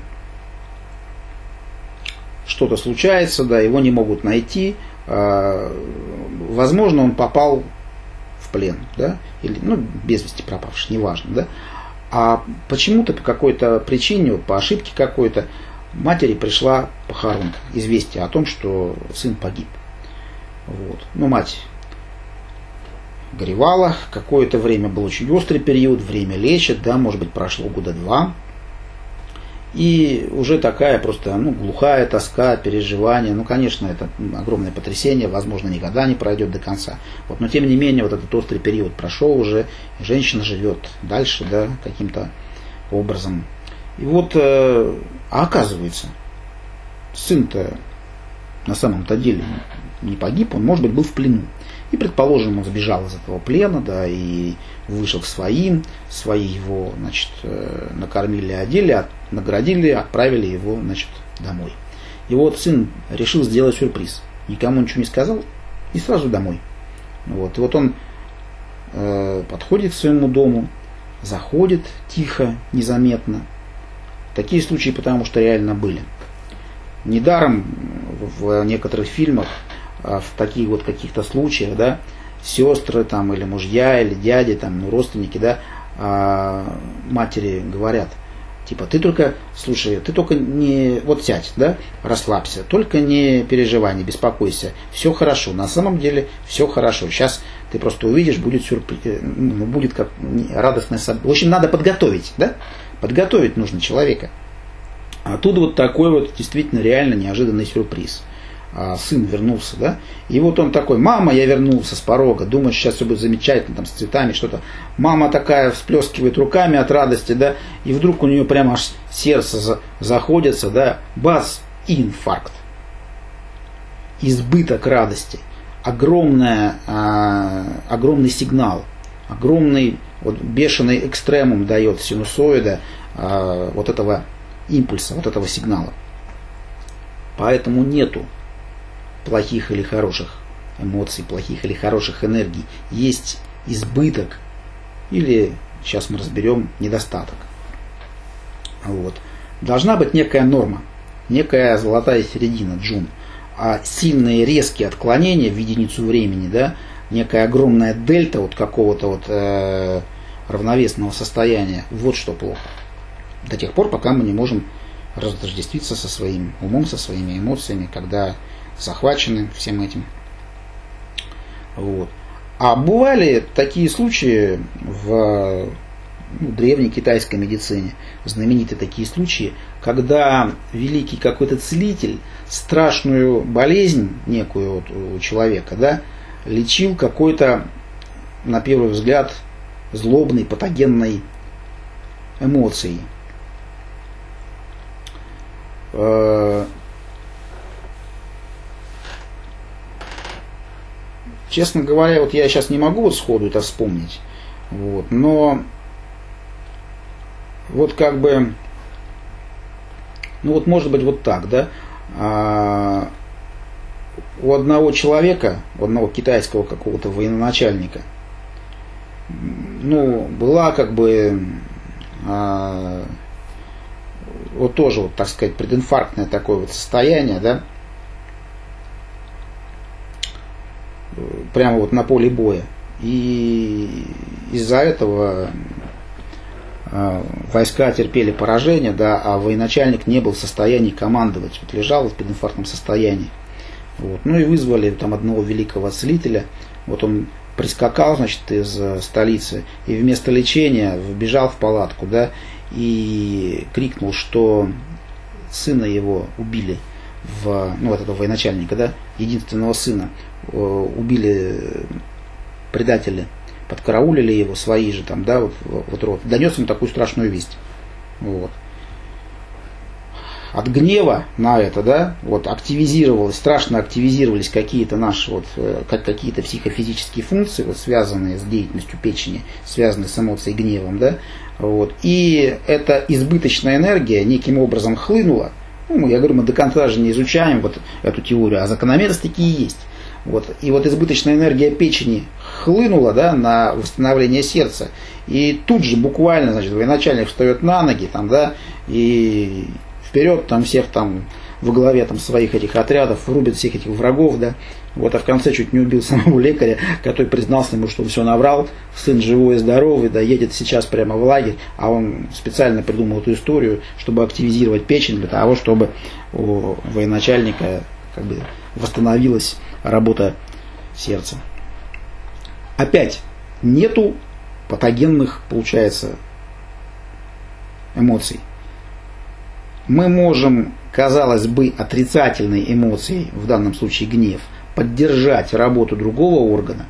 что-то случается, да, его не могут найти. Возможно, он попал в плен, да, или, ну, без вести пропавший, неважно, да. А почему-то по какой-то причине, по ошибке какой-то, матери пришла похоронка, известие о том, что сын погиб. Вот. Ну, мать горевала, какое-то время был очень острый период, время лечит, да, может быть, прошло года 2. И уже такая просто, глухая тоска, переживание. Конечно, это огромное потрясение, возможно, никогда не пройдет до конца. Но тем не менее, вот этот острый период прошел уже, и женщина живет дальше, да, каким-то образом. И оказывается, сын-то на самом-то деле не погиб, он, может быть, был в плену. И, предположим, он сбежал из этого плена, да, и вышел к своим, свои его, накормили, одели, наградили, отправили его, домой. И сын решил сделать сюрприз. Никому ничего не сказал и сразу домой. И он подходит к своему дому, заходит тихо, незаметно. Такие случаи, потому что реально были. Недаром в некоторых фильмах в таких каких-то случаях, да, сестры там, или мужья, или дяди, там, родственники, да, матери говорят, типа, ты только не, сядь, да, расслабься, только не переживай, не беспокойся, все хорошо, на самом деле все хорошо, сейчас ты просто увидишь, будет сюрприз, будет как радостное событие. В общем, надо подготовить, да, подготовить нужно человека. А тут такой действительно реально неожиданный сюрприз. Сын вернулся, да, и он такой: мама, я вернулся с порога, думаешь, сейчас все будет замечательно, там, с цветами, что-то. Мама такая всплескивает руками от радости, да, и вдруг у нее прямо аж сердце заходится, да, бац, и инфаркт. Избыток радости, огромный сигнал, огромный бешеный экстремум дает синусоида этого импульса, этого сигнала. Поэтому нету плохих или хороших эмоций, плохих или хороших энергий. Есть избыток или, сейчас мы разберем, недостаток. Должна быть некая норма, некая золотая середина, джун. А сильные резкие отклонения в единицу времени, да, некая огромная дельта какого-то равновесного состояния, что плохо. До тех пор, пока мы не можем разотождествиться со своим умом, со своими эмоциями, когда захвачены всем этим. А бывали такие случаи в древней китайской медицине, знаменитые такие случаи, когда великий какой-то целитель страшную болезнь некую у человека, да, лечил какой-то, на первый взгляд, злобной, патогенной эмоцией. Честно говоря, я сейчас не могу сходу это вспомнить, но может быть так, да, у одного человека, у одного китайского какого-то военачальника, была тоже, так сказать, прединфарктное такое состояние, да, прямо на поле боя. И из-за этого войска терпели поражение, да, а военачальник не был в состоянии командовать, лежал в прединфарктном состоянии. И вызвали там одного великого целителя. Он прискакал, из столицы, и вместо лечения вбежал в палатку, да, и крикнул, что сына его убили, этого военачальника, да, единственного сына, убили предатели, подкараулили его, свои же там, да, род. Донес им такую страшную весть. От гнева на это, да, страшно активизировались какие-то наши какие-то психофизические функции, связанные с деятельностью печени, связанные с эмоцией гневом, да, и эта избыточная энергия неким образом хлынула. Я говорю, мы до конца же не изучаем эту теорию, а закономерности такие есть. И избыточная энергия печени хлынула, да, на восстановление сердца. И тут же буквально, военачальник встает на ноги, там, да, и вперед там всех там во главе там своих этих отрядов рубит всех этих врагов, да. А в конце чуть не убил самого лекаря, который признался ему, что он все наврал, сын живой и здоровый, да, едет сейчас прямо в лагерь, а он специально придумал эту историю, чтобы активизировать печень, для того, чтобы у военачальника восстановилась работа сердца. Опять нету патогенных, получается, эмоций. Мы можем, казалось бы, отрицательной эмоцией, в данном случае гнев, поддержать работу другого органа.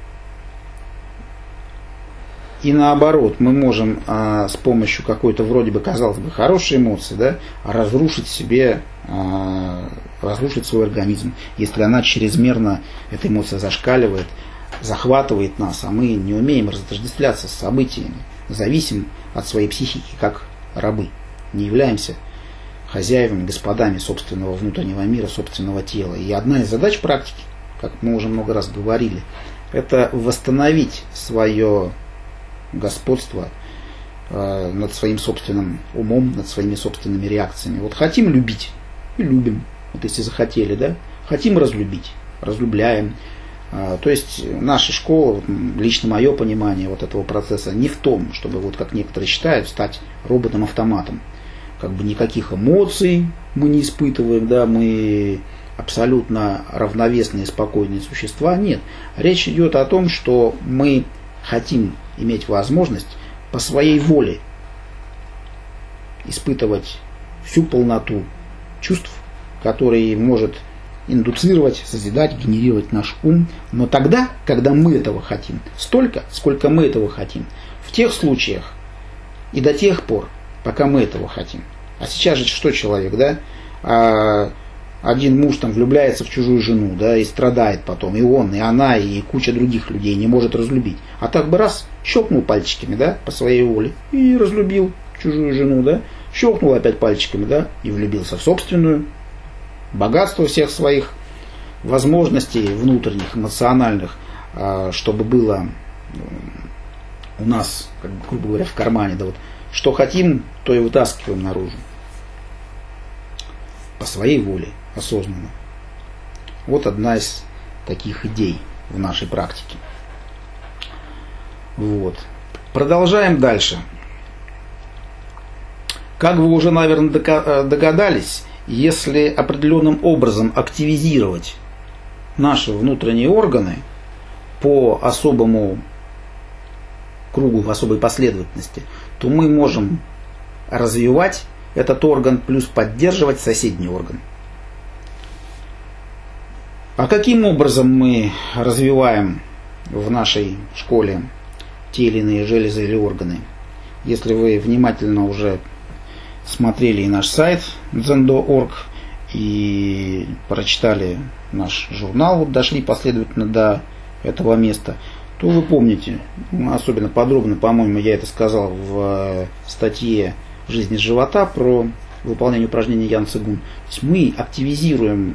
И наоборот, мы можем с помощью какой-то вроде бы, казалось бы, хорошей эмоции, да, разрушить себе, разрушить свой организм, если она чрезмерно, эта эмоция зашкаливает, захватывает нас, а мы не умеем разотождествляться с событиями, зависим от своей психики, как рабы, не являемся хозяевами, господами собственного внутреннего мира, собственного тела. И одна из задач практики, как мы уже много раз говорили, это восстановить свое господство над своим собственным умом, над своими собственными реакциями. Вот хотим любить и любим, вот если захотели, да, хотим разлюбить, разлюбляем. То есть наша школа, лично мое понимание вот этого процесса не в том, чтобы, вот как некоторые считают, стать роботом-автоматом. Как бы никаких эмоций мы не испытываем, да, мы абсолютно равновесные, спокойные существа. Нет. Речь идет о том, что мы хотим иметь возможность по своей воле испытывать всю полноту чувств, которые может индуцировать, созидать, генерировать наш ум, но тогда, когда мы этого хотим, столько, сколько мы этого хотим, в тех случаях и до тех пор, пока мы этого хотим. А сейчас же что человек, да? Один муж там влюбляется в чужую жену, да, и страдает потом, и он, и она, и куча других людей не может разлюбить. А так бы раз, щелкнул пальчиками, да, по своей воле, и разлюбил чужую жену, да, щелкнул опять пальчиками, да, и влюбился в собственную. Богатство всех своих возможностей внутренних, эмоциональных, чтобы было у нас, как бы, грубо говоря, в кармане, да, вот, что хотим, то и вытаскиваем наружу. По своей воле, осознанно. Вот одна из таких идей в нашей практике. Вот. Продолжаем дальше. Как вы уже, наверное, догадались, если определенным образом активизировать наши внутренние органы по особому кругу, в особой последовательности, то мы можем развивать этот орган плюс поддерживать соседний орган. А каким образом мы развиваем в нашей школе те или иные железы или органы? Если вы внимательно уже смотрели и наш сайт zendo.org и прочитали наш журнал, вот дошли последовательно до этого места, то вы помните, особенно подробно, по-моему, я это сказал в статье «Жизнь из живота» про выполнение упражнений Ян Цигун. То есть мы активизируем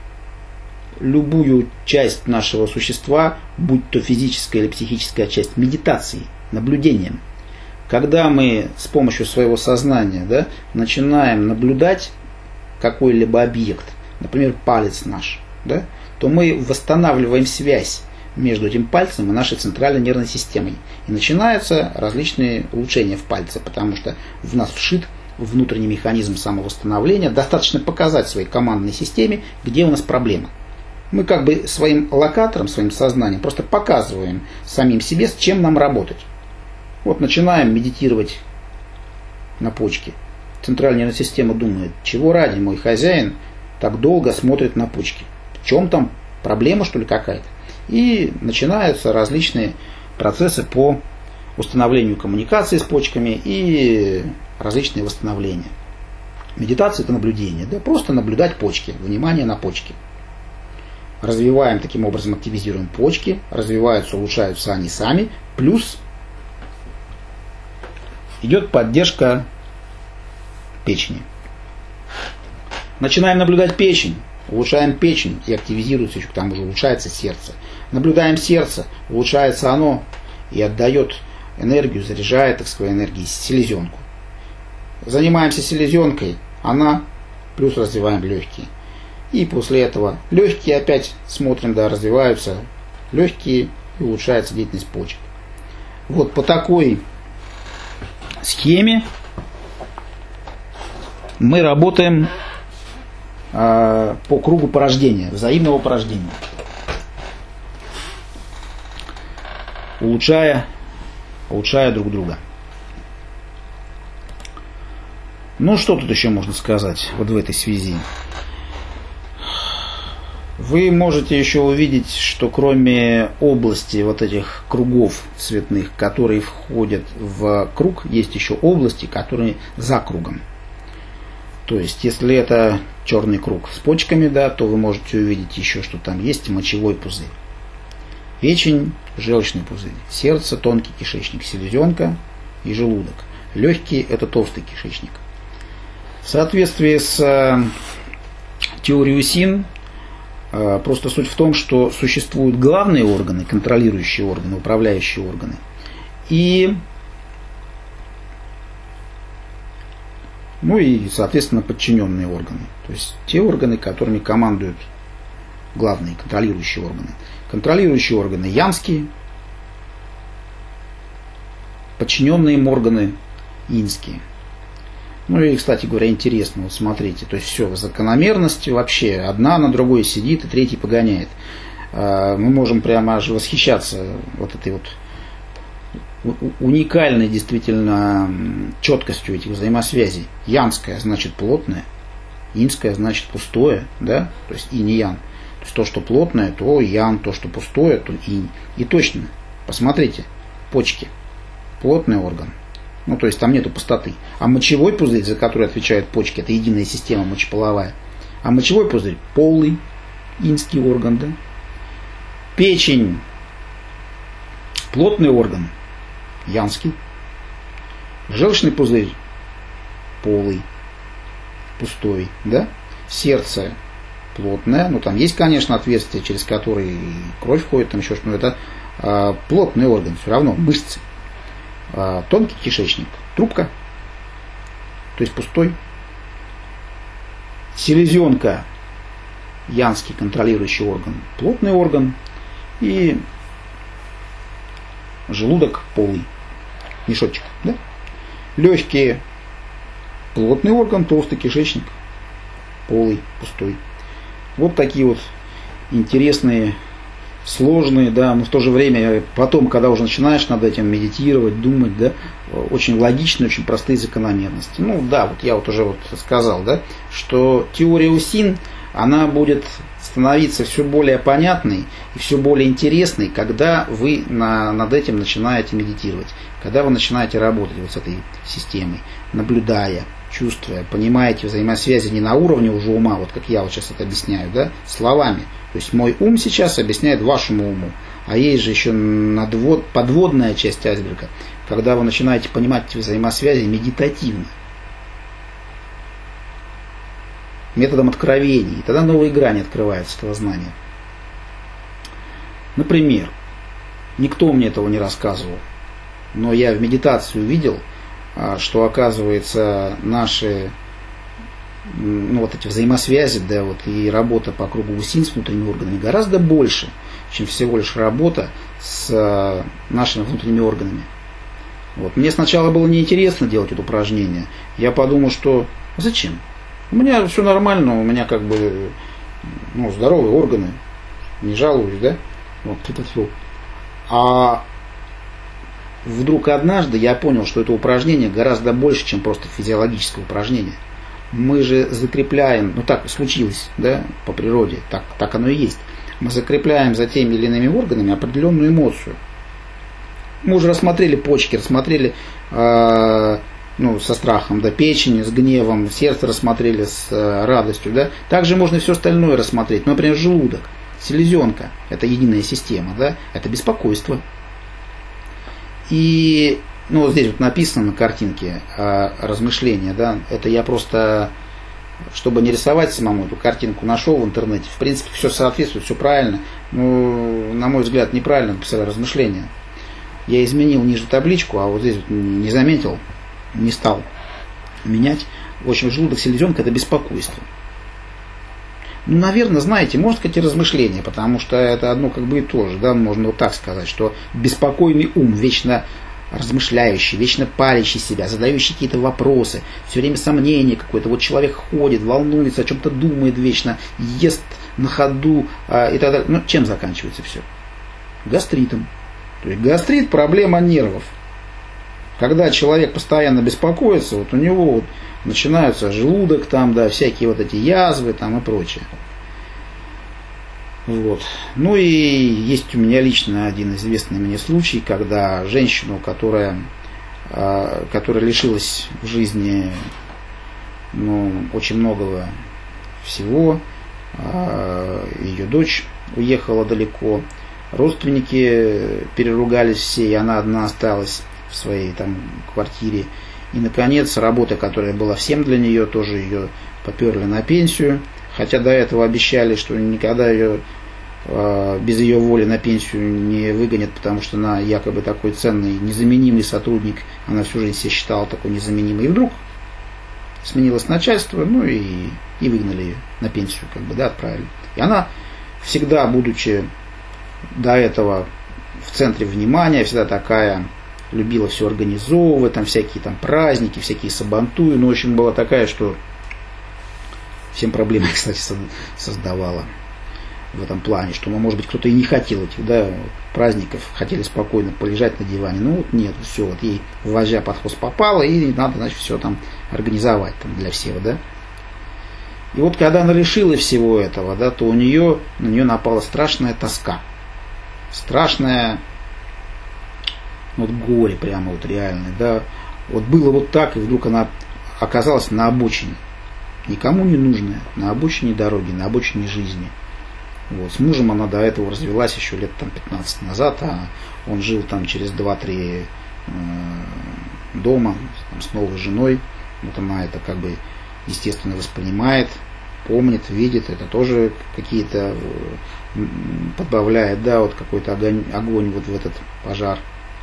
любую часть нашего существа, будь то физическая или психическая часть, медитацией, наблюдением. Когда мы с помощью своего сознания, да, начинаем наблюдать какой-либо объект, например, палец наш, да, то мы восстанавливаем связь между этим пальцем и нашей центральной нервной системой. И начинаются различные улучшения в пальце, потому что в нас вшит внутренний механизм самовосстановления. Достаточно показать своей командной системе, где у нас проблема. Мы как бы своим локатором, своим сознанием просто показываем самим себе, с чем нам работать. Вот начинаем медитировать на почки. Центральная нервная система думает, чего ради мой хозяин так долго смотрит на почки. В чем там проблема, что ли, какая-то? И начинаются различные процессы по установлению коммуникации с почками и различные восстановления. Медитация – это наблюдение, да, просто наблюдать почки, внимание на почки. Развиваем таким образом, активизируем почки, развиваются, улучшаются они сами, плюс идет поддержка печени. Начинаем наблюдать печень, улучшаем печень и активизируется, еще к тому же улучшается сердце. Наблюдаем сердце, улучшается оно и отдает энергию, заряжает, так сказать, энергией селезенку. Занимаемся селезенкой, она, плюс развиваем легкие. И после этого легкие опять смотрим, да, развиваются легкие и улучшается деятельность почек. Вот по такой схеме мы работаем по кругу порождения, взаимного порождения. улучшая друг друга. Ну, что тут еще можно сказать вот в этой связи? Вы можете еще увидеть, что кроме области вот этих кругов цветных, которые входят в круг, есть еще области, которые за кругом. То есть, если это черный круг с почками, да, то вы можете увидеть еще, что там есть мочевой пузырь. Печень, желчный пузырь, сердце, тонкий кишечник, селезенка и желудок. Легкие – это толстый кишечник. В соответствии с теорией УСИН, просто суть в том, что существуют главные органы, контролирующие органы, управляющие органы, и, соответственно, подчиненные органы. То есть те органы, которыми командуют главные контролирующие органы. Контролирующие органы янские, подчиненные им органы инские. Ну и, кстати говоря, интересно, вот смотрите, то есть все в закономерности вообще, одна на другой сидит и третий погоняет. Мы можем прямо аж восхищаться вот этой вот уникальной действительно четкостью этих взаимосвязей. Янская значит плотное, инская значит пустое, да, то есть инь и ян. То есть то, что плотное, то ян, то, что пустое, то инь. И точно, посмотрите, почки, плотный орган. Ну, то есть там нету пустоты. А мочевой пузырь, за который отвечают почки, это единая система мочеполовая. А мочевой пузырь полый, инский орган, да. Печень, плотный орган, янский. Желчный пузырь, полый, пустой, да. Сердце плотное, ну там есть, конечно, отверстие, через которое кровь ходит, там еще что-то, но это плотный орган, все равно, мышцы. Тонкий кишечник, трубка, то есть пустой. Селезенка, янский контролирующий орган, плотный орган. И желудок полый, мешочек. Да? Легкие, плотный орган, толстый кишечник, полый, пустой. Вот такие вот интересные, сложные, да, но в то же время потом, когда уже начинаешь над этим медитировать, думать, да, очень логичные, очень простые закономерности. Ну да, вот я вот уже вот сказал, да, что теория УСИН, она будет становиться все более понятной и все более интересной, когда вы над этим начинаете медитировать, когда вы начинаете работать вот с этой системой, наблюдая, чувствуя, понимаете взаимосвязи не на уровне уже ума, вот как я вот сейчас это объясняю, да, словами. То есть мой ум сейчас объясняет вашему уму. А есть же еще подводная часть айсберга, когда вы начинаете понимать эти взаимосвязи медитативно. Методом откровений. И тогда новые грани открываются этого знания. Например, никто мне этого не рассказывал, но я в медитации увидел, что оказывается наши вот эти взаимосвязи, да, вот, и работа по кругу УСИН с внутренними органами гораздо больше, чем всего лишь работа с нашими внутренними органами. Вот. Мне сначала было неинтересно делать это упражнение. Я подумал, что зачем? У меня все нормально, у меня как бы здоровые органы, не жалуюсь, да? Вот, а вдруг однажды я понял, что это упражнение гораздо больше, чем просто физиологическое упражнение. Мы же закрепляем, так случилось, да, по природе, так оно и есть. Мы закрепляем за теми или иными органами определенную эмоцию. Мы уже рассмотрели почки, рассмотрели со страхом, да, печень, с гневом, сердце рассмотрели с радостью, да. Также можно все остальное рассмотреть. Например, желудок, селезенка, это единая система, да, это беспокойство. И вот здесь вот написано на картинке размышления, да, это я просто, чтобы не рисовать самому, эту картинку нашел в интернете. В принципе, все соответствует, все правильно. Но, на мой взгляд, неправильно написали размышления. Я изменил ниже табличку, а вот здесь вот не заметил, не стал менять. В общем, желудок, селезенка – это беспокойство. Наверное, знаете, можно сказать и размышления, потому что это одно как бы и то же, да, можно вот так сказать, что беспокойный ум, вечно размышляющий, вечно парящий себя, задающий какие-то вопросы, все время сомнения какое-то. Вот человек ходит, волнуется, о чем-то думает вечно, ест на ходу и так далее. Чем заканчивается все? Гастритом. То есть гастрит – проблема нервов. Когда человек постоянно беспокоится, вот у него вот начинаются желудок, там, да, всякие вот эти язвы там, и прочее. Вот. Ну и есть у меня лично один известный мне случай, когда женщину, которая лишилась в жизни очень многого всего, ее дочь уехала далеко, родственники переругались все, и она одна осталась в своей там квартире. И, наконец, работа, которая была всем для нее, тоже ее поперли на пенсию. Хотя до этого обещали, что никогда ее без ее воли на пенсию не выгонят, потому что она якобы такой ценный, незаменимый сотрудник. Она всю жизнь себя считала такой незаменимой. И вдруг сменилось начальство, ну и выгнали ее на пенсию, как бы, да, отправили. И она, всегда будучи до этого в центре внимания, всегда такая, любила все организовывать, там всякие там праздники, всякие сабантуи, но очень была такая, что всем проблемы, кстати, создавала в этом плане, что, может быть, кто-то и не хотел этих, да, праздников, хотели спокойно полежать на диване, ну вот нет, все, вот ей вожжа под хвост попала, и надо, значит, все там организовать там для всех, да. И вот когда она решила всего этого, да, то на нее напала страшная тоска, страшное вот горе прямо вот реальное, да. Вот было вот так, и вдруг она оказалась на обочине, никому не нужная, на обочине дороги, на обочине жизни. Вот. С мужем она до этого развелась еще лет там 15 назад, а он жил там через 2-3 дома там, с новой женой. Вот она это как бы естественно воспринимает, помнит, видит, это тоже какие-то подбавляет, да, вот какой-то огонь вот в этот пожар.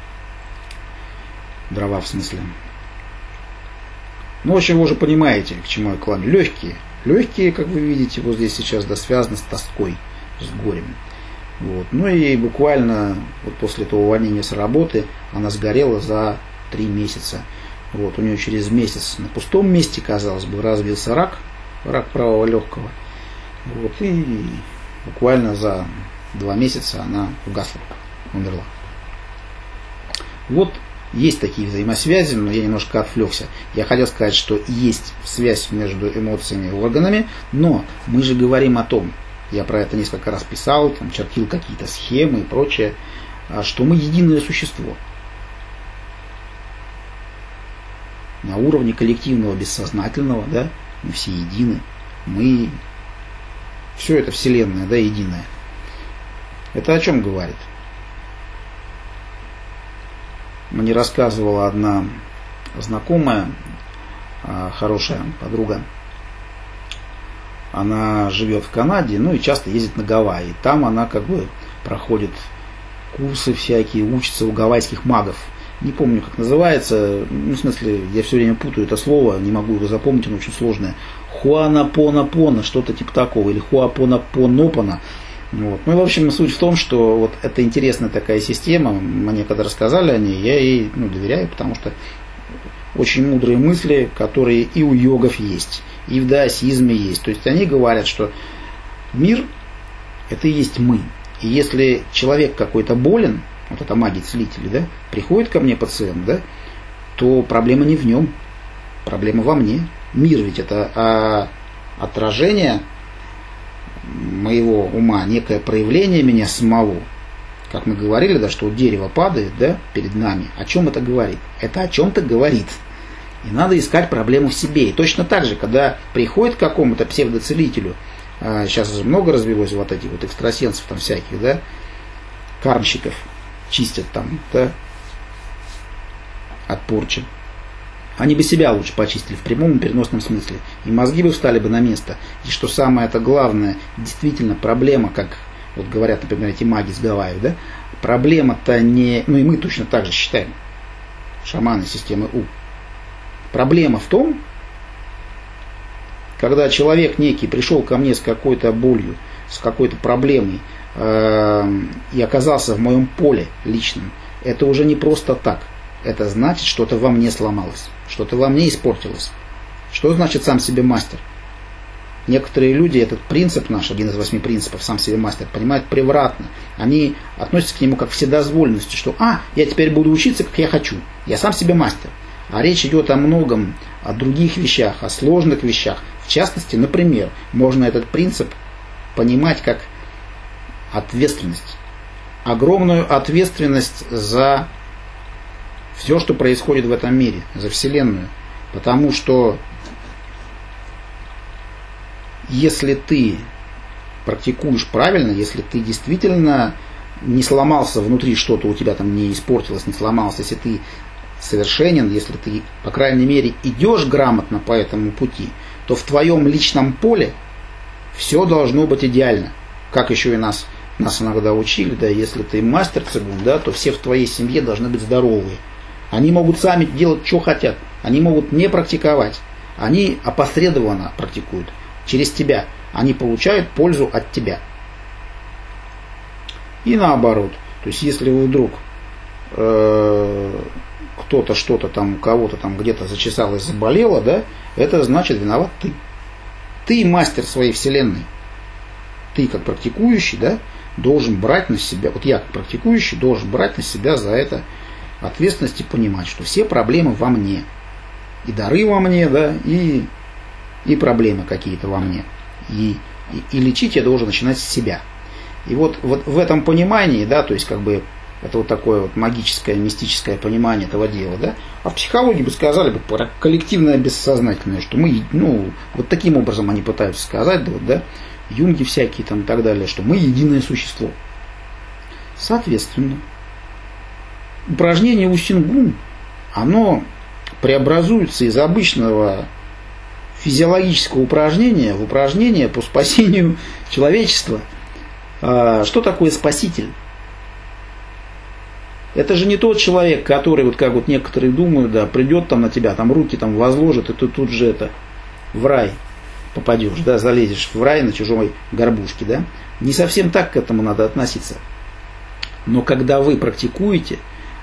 Дрова в смысле. Ну, в общем, вы уже понимаете, к чему я клоню. Легкие, как вы видите, вот здесь сейчас, да, связаны с тоской, с горем. Вот. Ну и буквально вот после этого увольнения с работы она сгорела за 3 месяца. Вот. У нее через месяц на пустом месте, казалось бы, развился рак правого легкого. Вот. И буквально за 2 месяца она угасла, умерла. Вот. Есть такие взаимосвязи, но я немножко отвлекся. Я хотел сказать, что есть связь между эмоциями и органами, но мы же говорим о том, я про это несколько раз писал, там, чертил какие-то схемы и прочее, что мы единое существо. На уровне коллективного бессознательного, да, мы все едины, мы все это вселенная, да, единая. Это о чем говорит? Мне рассказывала одна знакомая, хорошая подруга. Она живет в Канаде, ну и часто ездит на Гавайи. Там она как бы проходит курсы всякие, учится у гавайских магов. Не помню, как называется. Ну, в смысле, я все время путаю это слово, не могу его запомнить, оно очень сложное. Хуанапонапона, что-то типа такого, или Хуапонапонопона. Вот. Ну и в общем суть в том, что вот это интересная такая система, мне когда рассказали о ней, я ей доверяю, потому что очень мудрые мысли, которые и у йогов есть, и в даосизме есть. То есть они говорят, что мир это и есть мы. И если человек какой-то болен, вот это маги-целители, да, приходит ко мне пациент, да, то проблема не в нем, проблема во мне. Мир ведь это отражение моего ума, некое проявление меня самого. Как мы говорили, да, что дерево падает, да, перед нами. О чем это говорит? Это о чем-то говорит. И надо искать проблему в себе. И точно так же, когда приходит к какому-то псевдоцелителю, сейчас же много развелось вот этих вот экстрасенсов там всяких, да, кармщиков, чистят там, да, от порчи. Они бы себя лучше почистили в прямом и переносном смысле. И мозги бы встали бы на место. И что самое это главное, действительно проблема, как вот говорят, например, эти маги с Гавайев, да, проблема-то не... Ну и мы точно так же считаем, шаманы системы У. Проблема в том, когда человек некий пришел ко мне с какой-то болью, с какой-то проблемой и оказался в моем поле личном, это уже не просто так. Это значит, что-то во мне сломалось, что-то во мне испортилось. Что значит сам себе мастер? Некоторые люди этот принцип наш, один из 8 принципов, сам себе мастер, понимают превратно. Они относятся к нему как к вседозволенности, что я теперь буду учиться, как я хочу. Я сам себе мастер. А речь идет о многом, о других вещах, о сложных вещах. В частности, например, можно этот принцип понимать как ответственность. Огромную ответственность за все, что происходит в этом мире, за Вселенную. Потому что если ты практикуешь правильно, если ты действительно не сломался внутри, что-то у тебя там не испортилось, не сломалось, если ты совершенен, если ты, по крайней мере, идешь грамотно по этому пути, то в твоем личном поле все должно быть идеально. Как еще и нас иногда учили, да, если ты мастер цигун, да, то все в твоей семье должны быть здоровые. Они могут сами делать, что хотят. Они могут не практиковать. Они опосредованно практикуют. Через тебя. Они получают пользу от тебя. И наоборот. То есть, если вы вдруг кто-то что-то там, у кого-то там где-то зачесалось, заболело, да, это значит виноват ты. Ты мастер своей вселенной. Ты, как практикующий, да, должен брать на себя, вот я, как практикующий, должен брать на себя за это ответственность и понимать, что все проблемы во мне. И дары во мне, да, и проблемы какие-то во мне. И лечить я должен начинать с себя. И вот в этом понимании, да, то есть как бы это вот такое вот магическое, мистическое понимание этого дела, да. А в психологии бы сказали бы про коллективное бессознательное, что мы, вот таким образом они пытаются сказать, да, вот, да, юнги всякие там и так далее, что мы единое существо. Соответственно, упражнение Усингун, оно преобразуется из обычного физиологического упражнения в упражнение по спасению человечества. Что такое спаситель? Это же не тот человек, который, вот как вот некоторые думают, да, придет там на тебя, там руки там возложит, и ты тут же в рай попадешь, да, залезешь в рай на чужой горбушке, да. Не совсем так к этому надо относиться. Но когда вы практикуете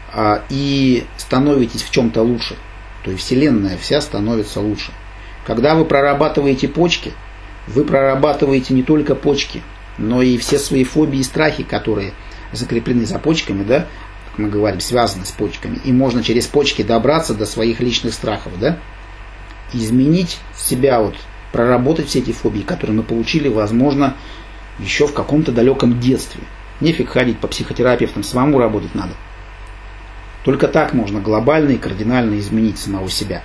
и становитесь в чем-то лучше, то есть Вселенная вся становится лучше. Когда вы прорабатываете почки, вы прорабатываете не только почки, но и все свои фобии и страхи, которые закреплены за почками, да, как мы говорим, связаны с почками. И можно через почки добраться до своих личных страхов, да, изменить себя, вот, проработать все эти фобии, которые мы получили, возможно, еще в каком-то далеком детстве. Нефиг ходить по психотерапевтам, самому работать надо. Только так можно глобально и кардинально изменить самого себя.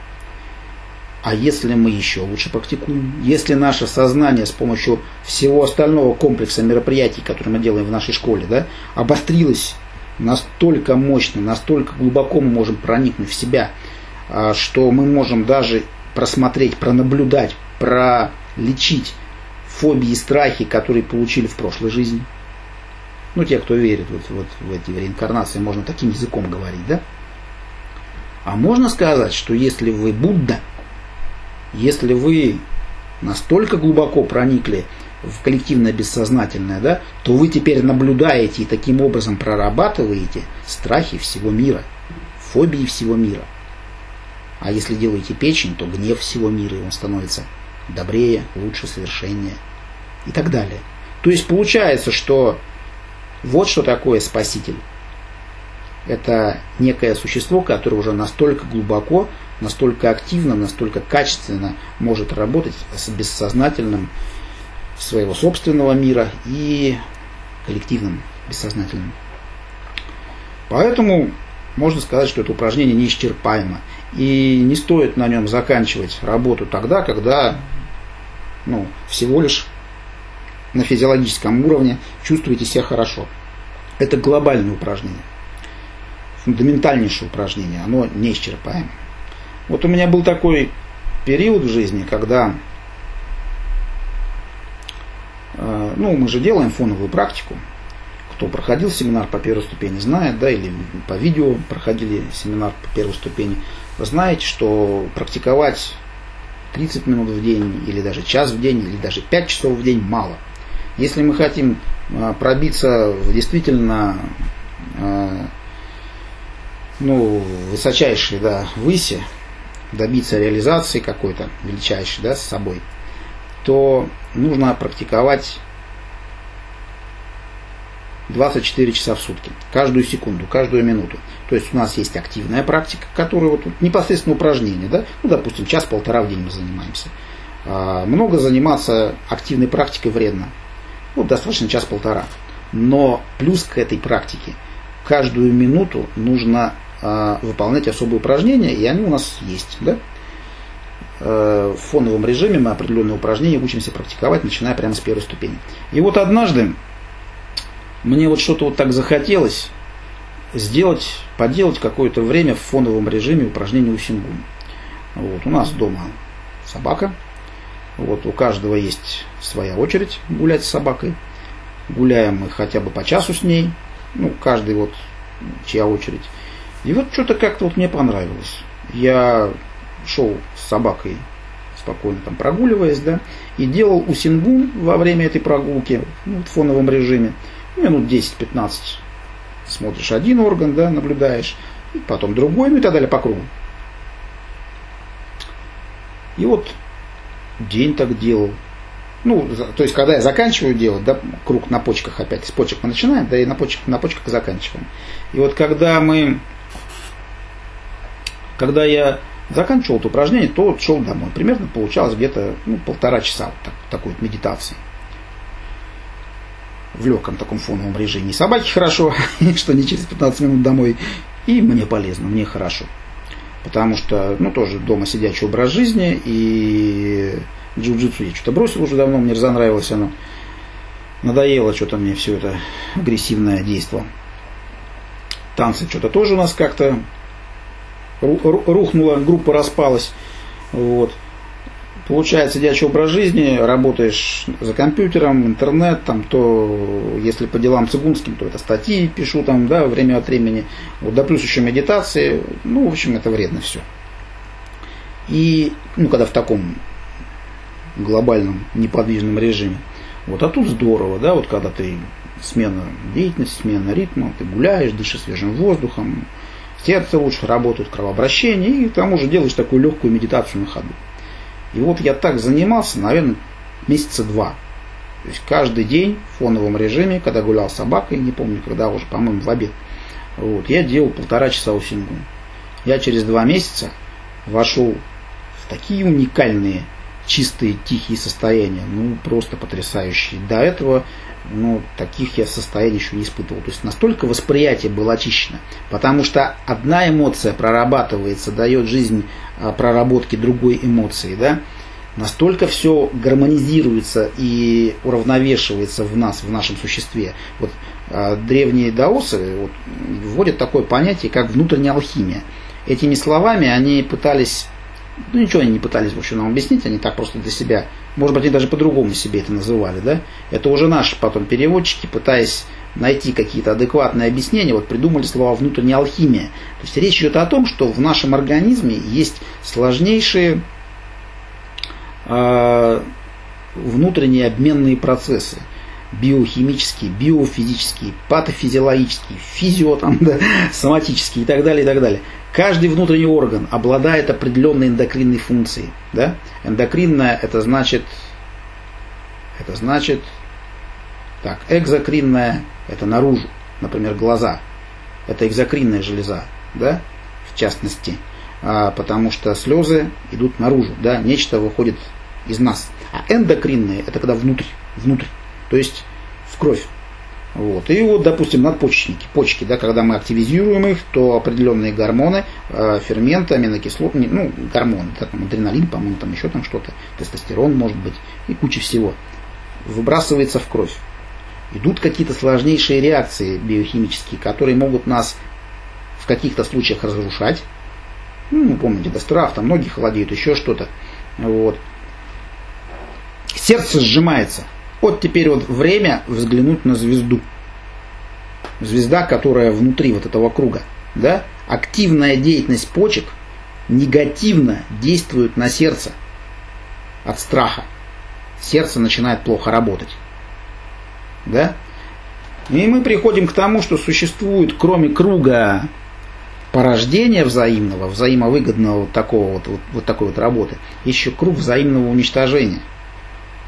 А если мы еще лучше практикуем, если наше сознание с помощью всего остального комплекса мероприятий, которые мы делаем в нашей школе, да, обострилось настолько мощно, настолько глубоко мы можем проникнуть в себя, что мы можем даже просмотреть, пронаблюдать, пролечить фобии и страхи, которые получили в прошлой жизни. Те, кто верит вот в эти реинкарнации, можно таким языком говорить, да? А можно сказать, что если вы Будда, если вы настолько глубоко проникли в коллективное бессознательное, да, то вы теперь наблюдаете и таким образом прорабатываете страхи всего мира, фобии всего мира. А если делаете печень, то гнев всего мира, и он становится добрее, лучше, совершеннее и так далее. То есть получается, что вот что такое спаситель. Это некое существо, которое уже настолько глубоко, настолько активно, настолько качественно может работать с бессознательным своего собственного мира и коллективным бессознательным. Поэтому можно сказать, что это упражнение неисчерпаемо. И не стоит на нем заканчивать работу тогда, когда всего лишь на физиологическом уровне чувствуете себя хорошо. Это глобальное упражнение. Фундаментальнейшее упражнение. Оно неисчерпаемо. Вот у меня был такой период в жизни, когда мы же делаем фоновую практику. Кто проходил семинар по первой ступени, знает, да, или по видео проходили семинар по первой ступени, вы знаете, что практиковать 30 минут в день, или даже час в день, или даже 5 часов в день мало. Если мы хотим пробиться в действительно высочайшей, да, выси, добиться реализации какой-то величайшей, да, с собой, то нужно практиковать 24 часа в сутки, каждую секунду, каждую минуту. То есть у нас есть активная практика, которая вот непосредственно упражнение, да? Ну, допустим, час-полтора в день мы занимаемся. Много заниматься активной практикой вредно. Вот достаточно час-полтора. Но плюс к этой практике каждую минуту нужно выполнять особые упражнения, и они у нас есть, да? В фоновом режиме мы определенные упражнения учимся практиковать, начиная прямо с первой ступени. И вот однажды мне вот что-то вот так захотелось поделать какое-то время в фоновом режиме упражнения Усингун. Вот, у нас дома собака. Вот, у каждого есть своя очередь гулять с собакой. Гуляем мы хотя бы по часу с ней. Ну, каждый вот чья очередь. И вот что-то как-то вот мне понравилось. Я шел с собакой, спокойно там прогуливаясь, да, и делал Усингун во время этой прогулки, в фоновом режиме. Минут 10-15 смотришь один орган, да, наблюдаешь, и потом другой, ну и так далее по кругу. И вот день так делал. Ну, то есть, когда я заканчиваю делать, да, круг на почках опять, с почек мы начинаем, да, и на почках заканчиваем. И вот когда я заканчивал это упражнение, то вот шел домой. Примерно получалось где-то 1,5 часа вот такой вот медитации. В легком таком фоновом режиме. И собаке хорошо, что не через 15 минут домой. И мне полезно, мне хорошо. Потому что, тоже дома сидячий образ жизни. И джиу-джитсу я что-то бросил уже давно, мне разонравилось оно. Надоело что-то мне все это агрессивное действо. Танцы что-то тоже у нас как-то рухнуло, группа распалась. Вот. Получается сидячий образ жизни, работаешь за компьютером, интернет, там, то если по делам цигунским, то это статьи пишу там, да, время от времени. Вот, да плюс еще медитации, в общем, это вредно все. И, когда в таком глобальном неподвижном режиме. Вот, а тут здорово, да, вот когда ты смена деятельности, смена ритма, ты гуляешь, дышишь свежим воздухом, сердце лучше работает, кровообращение, и к тому же делаешь такую легкую медитацию на ходу. И вот я так занимался, наверное, месяца 2. То есть каждый день в фоновом режиме, когда гулял с собакой, не помню, когда уже, по-моему, в обед, вот, я делал 1,5 часа Усингун. Я через 2 месяца вошел в такие уникальные, чистые, тихие состояния, просто потрясающие. До этого, таких я состояний еще не испытывал. То есть настолько восприятие было очищено. Потому что одна эмоция прорабатывается, дает жизнь проработке другой эмоции, да? Настолько все гармонизируется и уравновешивается в нас, в нашем существе. Вот древние даосы вводят такое понятие, как внутренняя алхимия. Этими словами они пытались, ничего они не пытались в общем нам объяснить, они так просто для себя, может быть, они даже по-другому себе это называли, да? Это уже наши потом переводчики, пытаясь найти какие-то адекватные объяснения, придумали слова внутренняя алхимия. То есть речь идет о том, что в нашем организме есть сложнейшие внутренние обменные процессы. Биохимические, биофизические, патофизиологические, соматические и так далее, и так далее. Каждый внутренний орган обладает определенной эндокринной функцией. Да? Эндокринная это значит так, экзокринная это наружу, например, глаза. Это экзокринная железа, да? В частности, потому что слезы идут наружу, да? Нечто выходит из нас. А эндокринные это когда внутрь, то есть в кровь. Вот. И допустим, надпочечники, почки, да, когда мы активизируем их, то определенные гормоны, ферменты, аминокислоты, гормоны, да, там адреналин, по-моему, там еще там что-то, тестостерон, может быть, и куча всего, выбрасывается в кровь. Идут какие-то сложнейшие реакции биохимические, которые могут нас в каких-то случаях разрушать. Помните, страх, там ноги холодеют, еще что-то. Вот. Сердце сжимается. Вот теперь время взглянуть на звезду. Звезда, которая внутри этого круга. Да? Активная деятельность почек негативно действует на сердце от страха. Сердце начинает плохо работать. Да? И мы приходим к тому, что существует, кроме круга порождения взаимного, взаимовыгодного такой работы, еще круг взаимного уничтожения.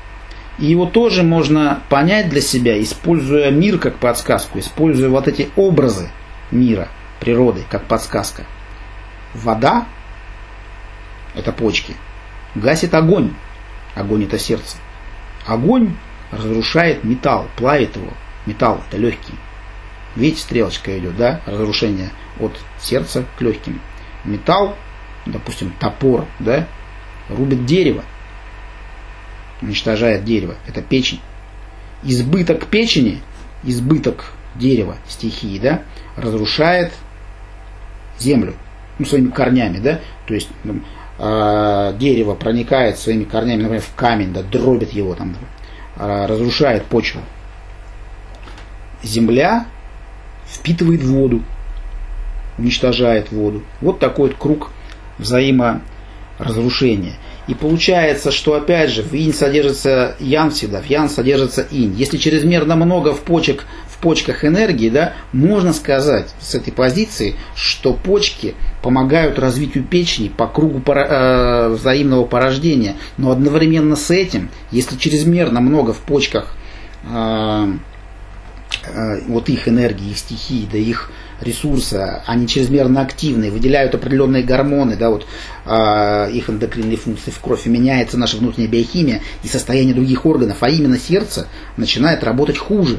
И его тоже можно понять для себя, используя мир как подсказку, используя вот эти образы мира, природы, как подсказка. Вода – это почки. Гасит огонь. Огонь – это сердце. Огонь разрушает металл, плавит его. Металл – это легкий. Видите, стрелочка идет, да? Разрушение от сердца к легким. Металл, допустим, топор, да? Рубит дерево. Уничтожает дерево. Это печень. Избыток печени, избыток дерева, стихии, да? Разрушает землю. Ну, своими корнями, да? То есть дерево проникает своими корнями, например, в камень, да, дробит его, там, разрушает почву. Земля впитывает воду, уничтожает воду. Вот такой вот круг взаиморазрушения. И получается, что опять же в инь содержится ян всегда, в ян содержится инь. Если чрезмерно много в почках энергии, да, можно сказать с этой позиции, что почки помогают развитию печени по кругу взаимного порождения. Но одновременно с этим, если чрезмерно много в почках вот их энергии, их стихии, да, их ресурса, они чрезмерно активны, выделяют определенные гормоны, да, вот, их эндокринные функции в кровь, и меняется наша внутренняя биохимия и состояние других органов, а именно сердце начинает работать хуже.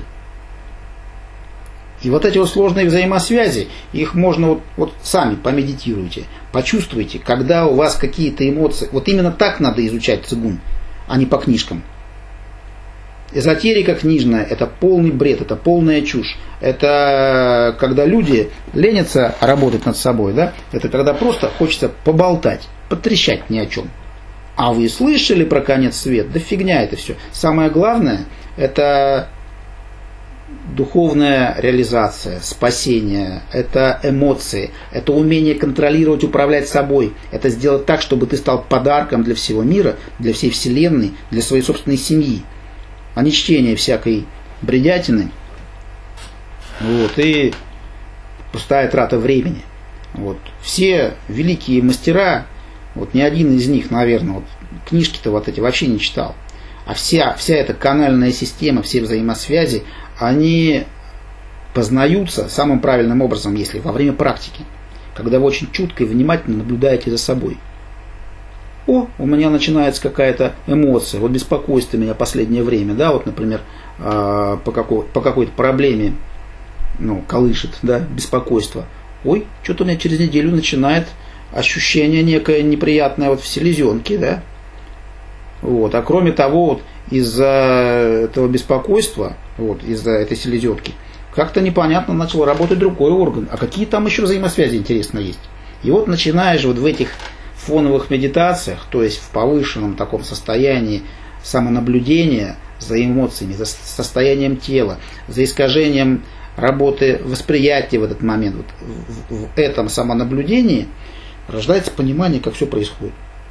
И вот эти вот сложные взаимосвязи, их можно вот сами помедитируйте, почувствуйте, когда у вас какие-то эмоции. Вот именно так надо изучать цигун, а не по книжкам. Эзотерика книжная – это полный бред, это полная чушь. Это когда люди ленятся работать над собой, да? Это когда просто хочется поболтать, потрещать ни о чем. А вы слышали про конец света? Да фигня это все. Самое главное – это духовная реализация, спасение, это эмоции, это умение контролировать, управлять собой. Это сделать так, чтобы ты стал подарком для всего мира, для всей вселенной, для своей собственной семьи. А не чтение всякой бредятины, вот, и пустая трата времени. Вот. Все великие мастера, вот ни один из них, наверное, вот, книжки-то вот эти вообще не читал. А вся эта канальная система, все взаимосвязи, они познаются самым правильным образом, если во время практики, когда вы очень чутко и внимательно наблюдаете за собой. О, у меня начинается какая-то эмоция, вот беспокойство меня последнее время, да, вот, например, по какой-то проблеме, ну, колышет, да, беспокойство. Ой, что-то у меня через неделю начинает ощущение некое неприятное вот в селезенке, да. Вот, а кроме того, вот из-за этого беспокойства, вот, из-за этой селезенки, как-то непонятно начал работать другой орган. А какие там еще взаимосвязи, интересно, есть? И вот начинаешь вот в этих фоновых медитациях, то есть в повышенном таком состоянии самонаблюдения за эмоциями, за состоянием тела, за искажением работы восприятия в этот момент, вот в этом самонаблюдении рождается понимание, как все происходит.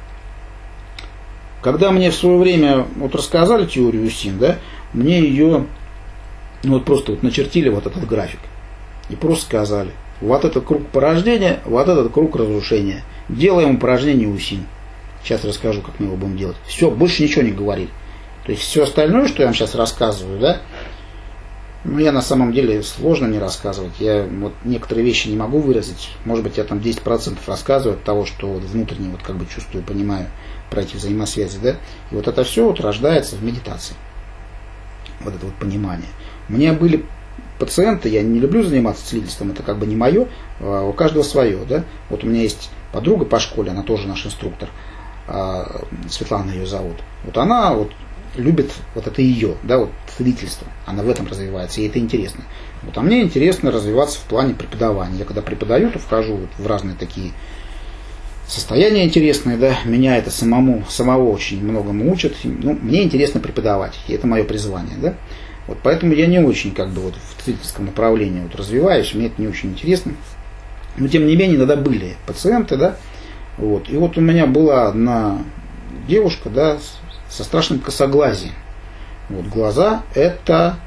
Когда мне в свое время вот рассказали теорию Син, да, мне ее вот просто вот начертили вот этот график и просто сказали: вот это круг порождения, вот этот круг разрушения. Делаем упражнение УСИН. Сейчас расскажу, как мы его будем делать. Все, больше ничего не говорит. То есть все остальное, что я вам сейчас рассказываю, да, ну, я на самом деле сложно мне рассказывать. Я вот некоторые вещи не могу выразить. Может быть, я там 10% рассказываю от того, что вот внутренне вот как бы чувствую, понимаю про эти взаимосвязи, да. И вот это все вот рождается в медитации. Вот это вот понимание. У меня были пациенты, я не люблю заниматься целительством, это как бы не мое, у каждого свое, да. Вот у меня есть подруга по школе, она тоже наш инструктор, Светлана ее зовут. Вот она вот любит вот это ее, да, вот целительство, она в этом развивается, ей это интересно. Вот, а мне интересно развиваться в плане преподавания. Я когда преподаю, то вхожу вот в разные такие состояния интересные, да, меня это самого очень многому учат. Ну, мне интересно преподавать, и это мое призвание, да. Вот поэтому я не очень как бы вот в целительском направлении вот развиваюсь, мне это не очень интересно. Но тем не менее, иногда были пациенты, да. Вот. И вот у меня была одна девушка, да, со страшным косоглазием. Вот глаза это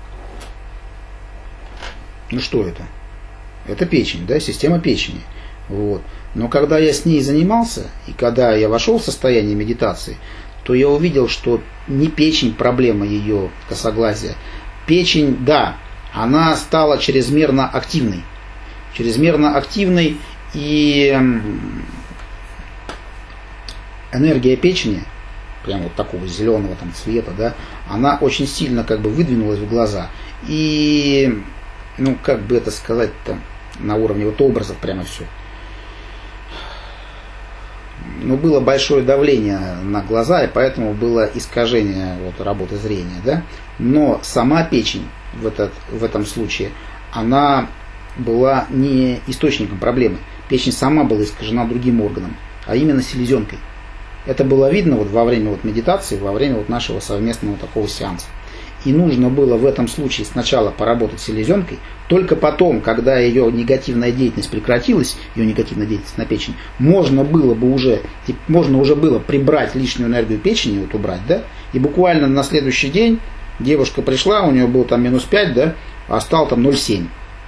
ну что это? Это печень, да, система печени. Вот. Но когда я с ней занимался, и когда я вошел в состояние медитации, то я увидел, что не печень проблема ее косоглазия. Печень, да, она стала чрезмерно активной. Чрезмерно активной, и энергия печени, прямо вот такого зеленого там цвета, да, она очень сильно как бы выдвинулась в глаза. И, ну, как бы это сказать-то, на уровне вот образов прямо все. Но было большое давление на глаза, и поэтому было искажение вот, работы зрения, да. Но сама печень в этом случае, она была не источником проблемы. Печень сама была искажена другим органом, а именно селезенкой. Это было видно вот во время вот медитации, во время вот нашего совместного такого сеанса. И нужно было в этом случае сначала поработать с селезенкой, только потом, когда ее негативная деятельность прекратилась, ее негативная деятельность на печень, можно уже было прибрать лишнюю энергию печени, вот убрать, да, и буквально на следующий день девушка пришла, у нее был там -5, да, а стал там 0,7.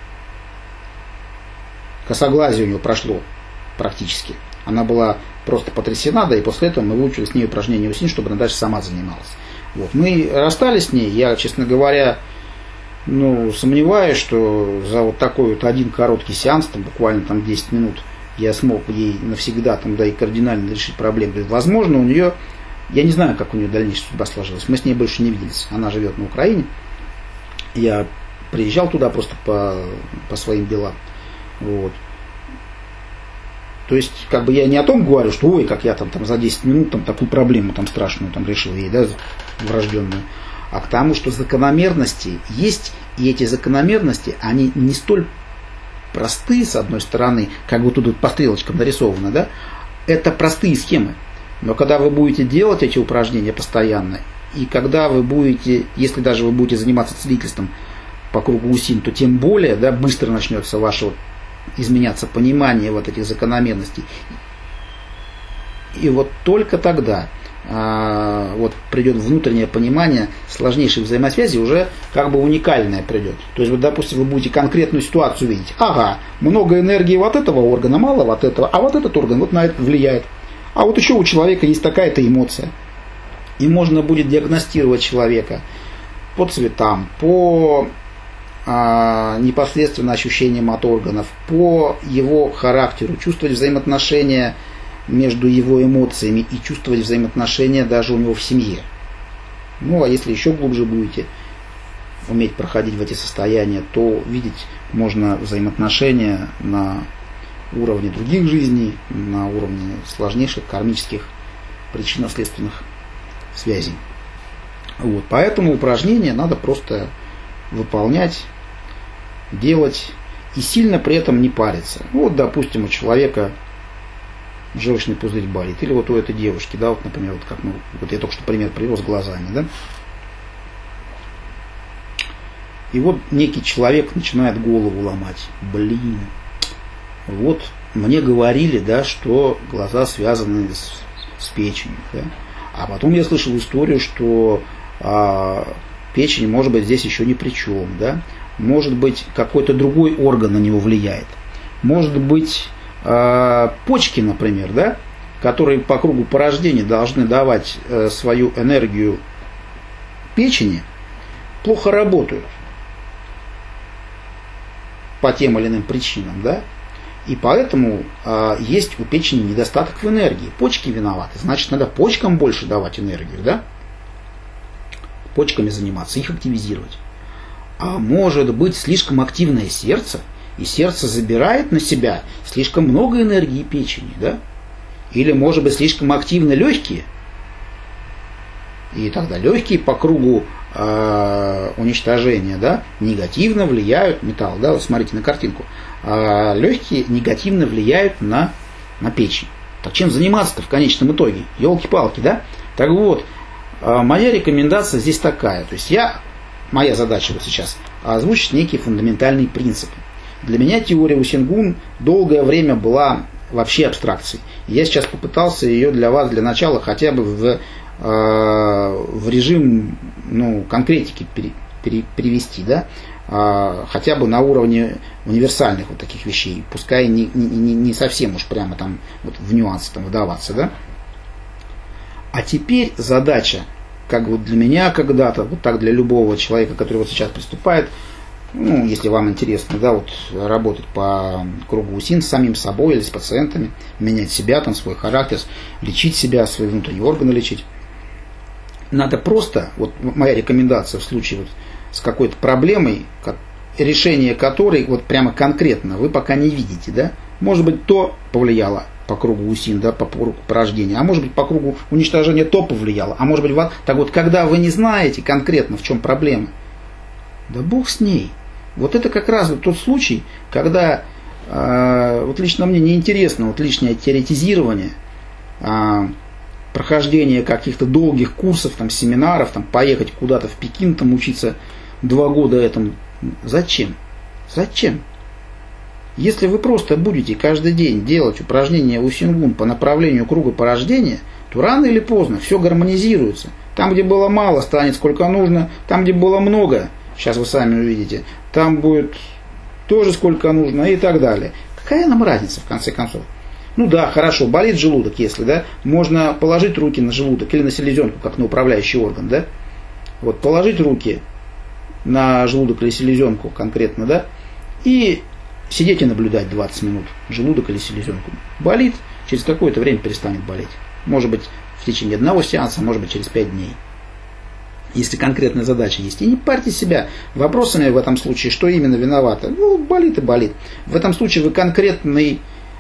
Косоглазие у нее прошло практически. Она была просто потрясена, да, и после этого мы выучили с ней упражнения УСИН, чтобы она дальше сама занималась. Вот. Мы расстались с ней, я, честно говоря, сомневаюсь, что за вот такой вот один короткий сеанс, там, буквально там 10 минут, я смог ей навсегда там, да, и кардинально решить проблему. Возможно, у нее, я не знаю, как у нее дальнейшая судьба сложилась, мы с ней больше не виделись, она живет на Украине, я приезжал туда просто по своим делам. Вот. То есть, как бы я не о том говорю, что ой, как я там за 10 минут там такую проблему там страшную там решил ей, да, врожденную, а к тому, что закономерности есть, и эти закономерности, они не столь просты, с одной стороны, как вот тут по стрелочкам нарисовано, да, это простые схемы. Но когда вы будете делать эти упражнения постоянно, и когда вы будете, если даже вы будете заниматься целительством по кругу УСИН, то тем более, да, быстро начнется ваше вот изменяться понимание вот этих закономерностей. И вот только тогда вот придет внутреннее понимание сложнейших взаимосвязей, уже как бы уникальное придет. То есть, вот, допустим, вы будете конкретную ситуацию видеть. Ага, много энергии вот этого органа, мало вот этого, а вот этот орган вот на это влияет. А вот еще у человека есть такая-то эмоция. И можно будет диагностировать человека по цветам, по непосредственно ощущениям от органов, по его характеру, чувствовать взаимоотношения между его эмоциями и чувствовать взаимоотношения даже у него в семье. Ну, а если еще глубже будете уметь проходить в эти состояния, то видеть можно взаимоотношения на уровне других жизней, на уровне сложнейших кармических причинно-следственных связей. Вот. Поэтому упражнения надо просто выполнять, делать и сильно при этом не париться. Вот, допустим, у человека желчный пузырь болит, или вот у этой девушки, да, вот, например, вот как вот я только что пример привел с глазами, да. И вот некий человек начинает голову ломать. Блин, вот мне говорили, да, что глаза связаны с печенью, да. А потом я слышал историю, что печень, может быть, здесь еще ни при чем, да. Может быть, какой-то другой орган на него влияет. Может быть, почки, например, да, которые по кругу порождения должны давать свою энергию печени, плохо работают по тем или иным причинам, да. И поэтому есть у печени недостаток в энергии. Почки виноваты. Значит, надо почкам больше давать энергию, да? Почками заниматься, их активизировать. А может быть слишком активное сердце, и сердце забирает на себя слишком много энергии печени, да? Или может быть слишком активны легкие, и тогда легкие по кругу уничтожения, да, негативно влияют, металл, да, вот смотрите на картинку, легкие негативно влияют на печень. Так чем заниматься-то в конечном итоге? Елки-палки, да? Так вот, моя рекомендация здесь такая. То есть моя задача вот сейчас озвучить некие фундаментальные принципы. Для меня теория Усингун долгое время была вообще абстракцией. Я сейчас попытался ее для вас, для начала, хотя бы в режим конкретики перевести. Да? хотя бы на уровне универсальных вот таких вещей, пускай не совсем уж прямо там вот в нюансы там вдаваться, да. А теперь задача, как вот для меня когда-то, вот так для любого человека, который вот сейчас приступает, ну, если вам интересно, да, вот работать по кругу УСИН с самим собой или с пациентами, менять себя, там, свой характер, лечить себя, свои внутренние органы лечить. Надо просто, вот моя рекомендация в случае вот с какой-то проблемой, решение которой вот прямо конкретно вы пока не видите, да, может быть, то повлияло по кругу УСИН, да, по кругу порождения, а может быть, по кругу уничтожения то повлияло, а может быть, так вот, когда вы не знаете конкретно, в чем проблема, да бог с ней. Вот это как раз вот тот случай, когда вот лично мне неинтересно вот лишнее теоретизирование, прохождение каких-то долгих курсов, там, семинаров, там, поехать куда-то в Пекин, там, учиться 2 года этому. Зачем? Зачем? Если вы просто будете каждый день делать упражнения УСИН-ГУН по направлению круга порождения, то рано или поздно все гармонизируется. Там, где было мало, станет сколько нужно. Там, где было много, сейчас вы сами увидите, там будет тоже сколько нужно и так далее. Какая нам разница, в конце концов? Ну да, хорошо, болит желудок, если, да, можно положить руки на желудок или на селезенку, как на управляющий орган, да. Вот положить руки на желудок или селезенку конкретно, да, и сидеть и наблюдать 20 минут желудок или селезенку. Болит, через какое-то время перестанет болеть. Может быть, в течение 1 сеанса, может быть, через 5 дней. Если конкретная задача есть. И не парьте себя вопросами в этом случае, что именно виновато. Ну, болит и болит. В этом случае вы конкретную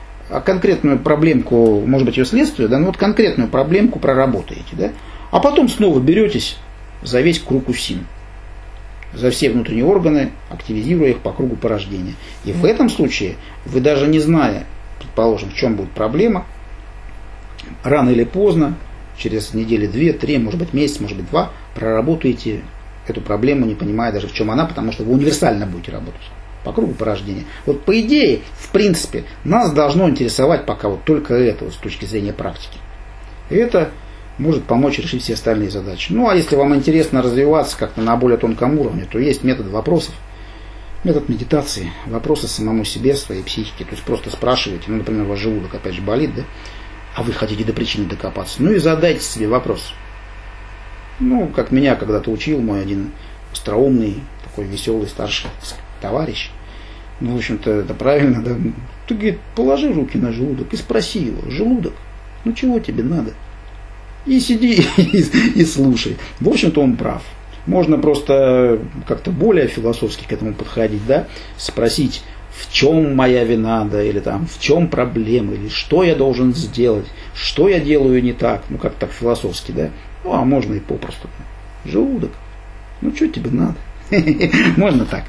проблемку, может быть, ее следствие, да, ну вот конкретную проблемку проработаете, да, а потом снова беретесь за весь круг УСИН, за все внутренние органы, активизируя их по кругу порождения. И в этом случае вы даже не зная, предположим, в чем будет проблема, рано или поздно, через недели 2-3, может быть месяц, может быть 2, проработаете эту проблему, не понимая даже в чем она, потому что вы универсально будете работать по кругу порождения. Вот по идее, в принципе, нас должно интересовать пока вот только это вот, с точки зрения практики. И это может помочь решить все остальные задачи. Ну а если вам интересно развиваться как-то на более тонком уровне, то есть метод вопросов, метод медитации, вопросы самому себе, своей психике. То есть просто спрашиваете, ну, например, у вас желудок опять же болит, да, а вы хотите до причины докопаться. Ну и задайте себе вопрос. Ну, как меня когда-то учил мой один остроумный, такой веселый старший товарищ. Ну, в общем-то, это правильно, да. Ты, говорит, положи руки на желудок и спроси его: желудок, ну чего тебе надо? И сиди и слушай. В общем-то, он прав. Можно просто как-то более философски к этому подходить, да, спросить, в чем моя вина, да, или там, в чем проблема, или что я должен сделать, что я делаю не так, ну, как так философски, да. Ну, а можно и попросту. Желудок, ну, что тебе надо? Можно так.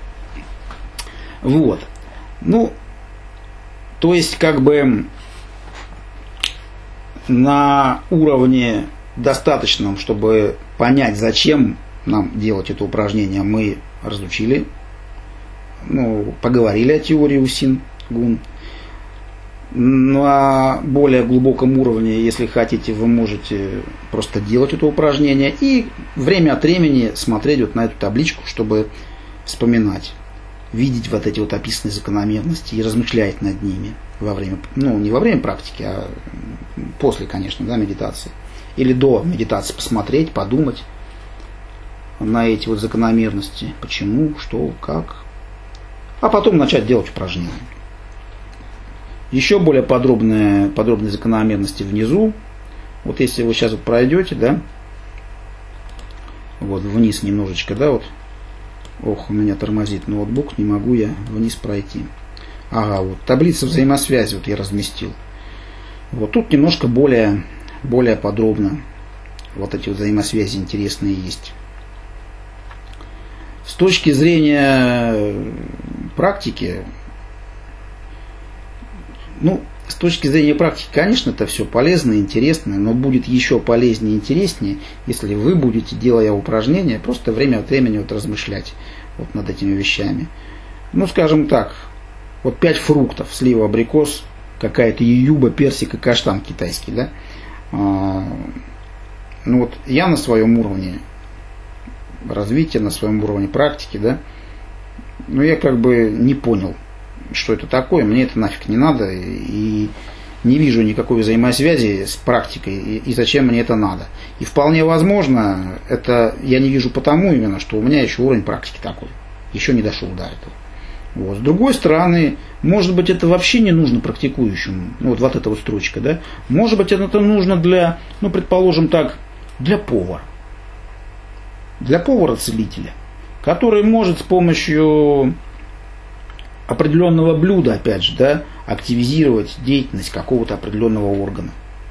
Вот. Ну, то есть, как бы на уровне достаточном, чтобы понять, зачем нам делать это упражнение, мы разучили, ну, поговорили о теории УСИН-ГУН. На более глубоком уровне, если хотите, вы можете просто делать это упражнение и время от времени смотреть вот на эту табличку, чтобы вспоминать, видеть вот эти вот описанные закономерности и размышлять над ними во время, ну, не во время практики, а после, конечно, да, медитации. Или до медитации посмотреть, подумать на эти вот закономерности, почему, что, как, а потом начать делать упражнения. Еще более подробные закономерности внизу. Вот если вы сейчас вот пройдете, да, вот вниз немножечко, да, вот. Ох, у меня тормозит ноутбук, не могу я вниз пройти. Ага, вот таблица взаимосвязи вот я разместил. Вот тут немножко более подробно вот эти вот взаимосвязи интересные есть. С точки зрения практики, ну, с точки зрения практики, конечно, это все полезно и интересно, но будет еще полезнее и интереснее, если вы будете, делая упражнения, просто время от времени вот размышлять вот над этими вещами. Ну, скажем так, вот 5 фруктов: слива, абрикос, какая-то ююба, персик и каштан китайский, да. Ну вот я на своем уровне развития, на своем уровне практики, да, но я как бы не понял, что это такое, мне это нафиг не надо, и не вижу никакой взаимосвязи с практикой, и зачем мне это надо. И вполне возможно, это я не вижу потому именно, что у меня еще уровень практики такой, еще не дошел до этого. Вот. С другой стороны, может быть, это вообще не нужно практикующему, ну, вот эта вот строчка, да, может быть, это нужно для, ну, предположим так, для повара-целителя, который может с помощью определенного блюда, опять же, да, активизировать деятельность какого-то определенного органа.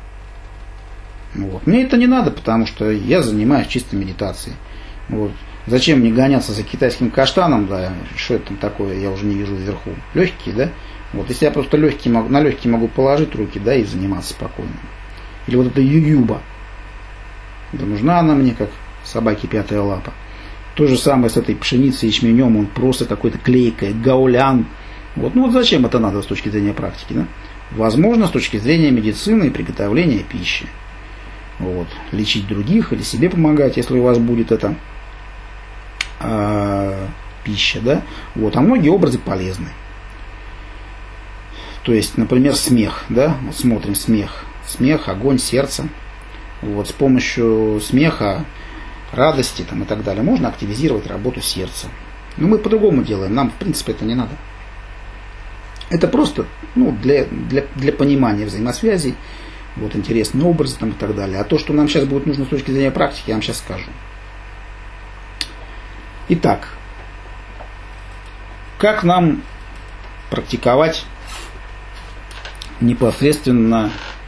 Вот. Мне это не надо, потому что я занимаюсь чисто медитацией. Вот. Зачем мне гоняться за китайским каштаном, да, что это там такое, я уже не вижу вверху. Легкие, да? Вот, если я просто на легкие могу положить руки, да, и заниматься спокойно. Или вот эта ююба. Да нужна она мне, как собаке пятая лапа. То же самое с этой пшеницей, ячменем, он просто какой-то клейкой, гаулян. Вот. Ну вот зачем это надо с точки зрения практики, да? Возможно, с точки зрения медицины и приготовления пищи. Вот. Лечить других или себе помогать, если у вас будет это пища, да? Вот. А многие образы полезны. То есть, например, смех, да? Вот смотрим смех. Смех, огонь, сердце. Вот. С помощью смеха, радости там, и так далее можно активизировать работу сердца. Но мы по-другому делаем. Нам, в принципе, это не надо. Это просто, ну, для понимания взаимосвязей, вот, интересные образы там, и так далее. А то, что нам сейчас будет нужно с точки зрения практики, я вам сейчас скажу. Итак, как нам практиковать непосредственно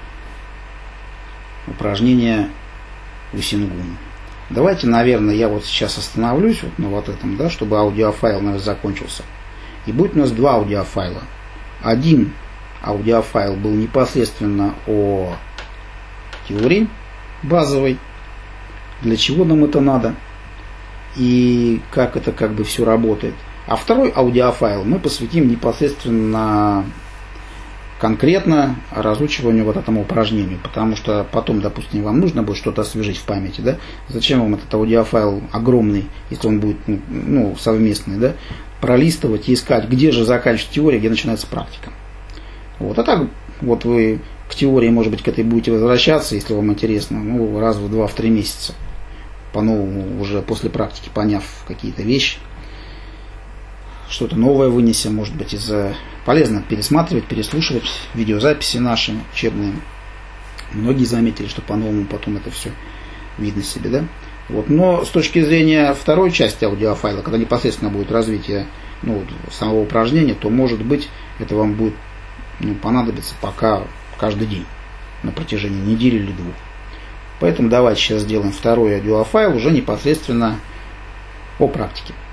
упражнение Усингун? Давайте, наверное, я вот сейчас остановлюсь вот на вот этом, да, чтобы аудиофайл у нас закончился. И будет у нас два аудиофайла. Один аудиофайл был непосредственно о теории базовой, для чего нам это надо и как это как бы все работает. А второй аудиофайл мы посвятим непосредственно конкретно разучиванию вот этому упражнению, потому что потом, допустим, вам нужно будет что-то освежить в памяти, да? Зачем вам этот аудиофайл огромный, если он будет, ну, совместный, да? Пролистывать и искать, где же заканчивается теория, где начинается практика. Вот. А так вот вы к теории, может быть, к этой будете возвращаться, если вам интересно, ну, раз в 2-3 месяца, по-новому, уже после практики, поняв какие-то вещи, что-то новое вынесем, может быть, полезно пересматривать, переслушивать видеозаписи наши учебные. Многие заметили, что по-новому потом это все видно себе, да? Вот. Но с точки зрения второй части аудиофайла, когда непосредственно будет развитие, ну, самого упражнения, то, может быть, это вам будет, ну, понадобиться пока каждый день на протяжении недели или 2. Поэтому давайте сейчас сделаем второй аудиофайл уже непосредственно о практике.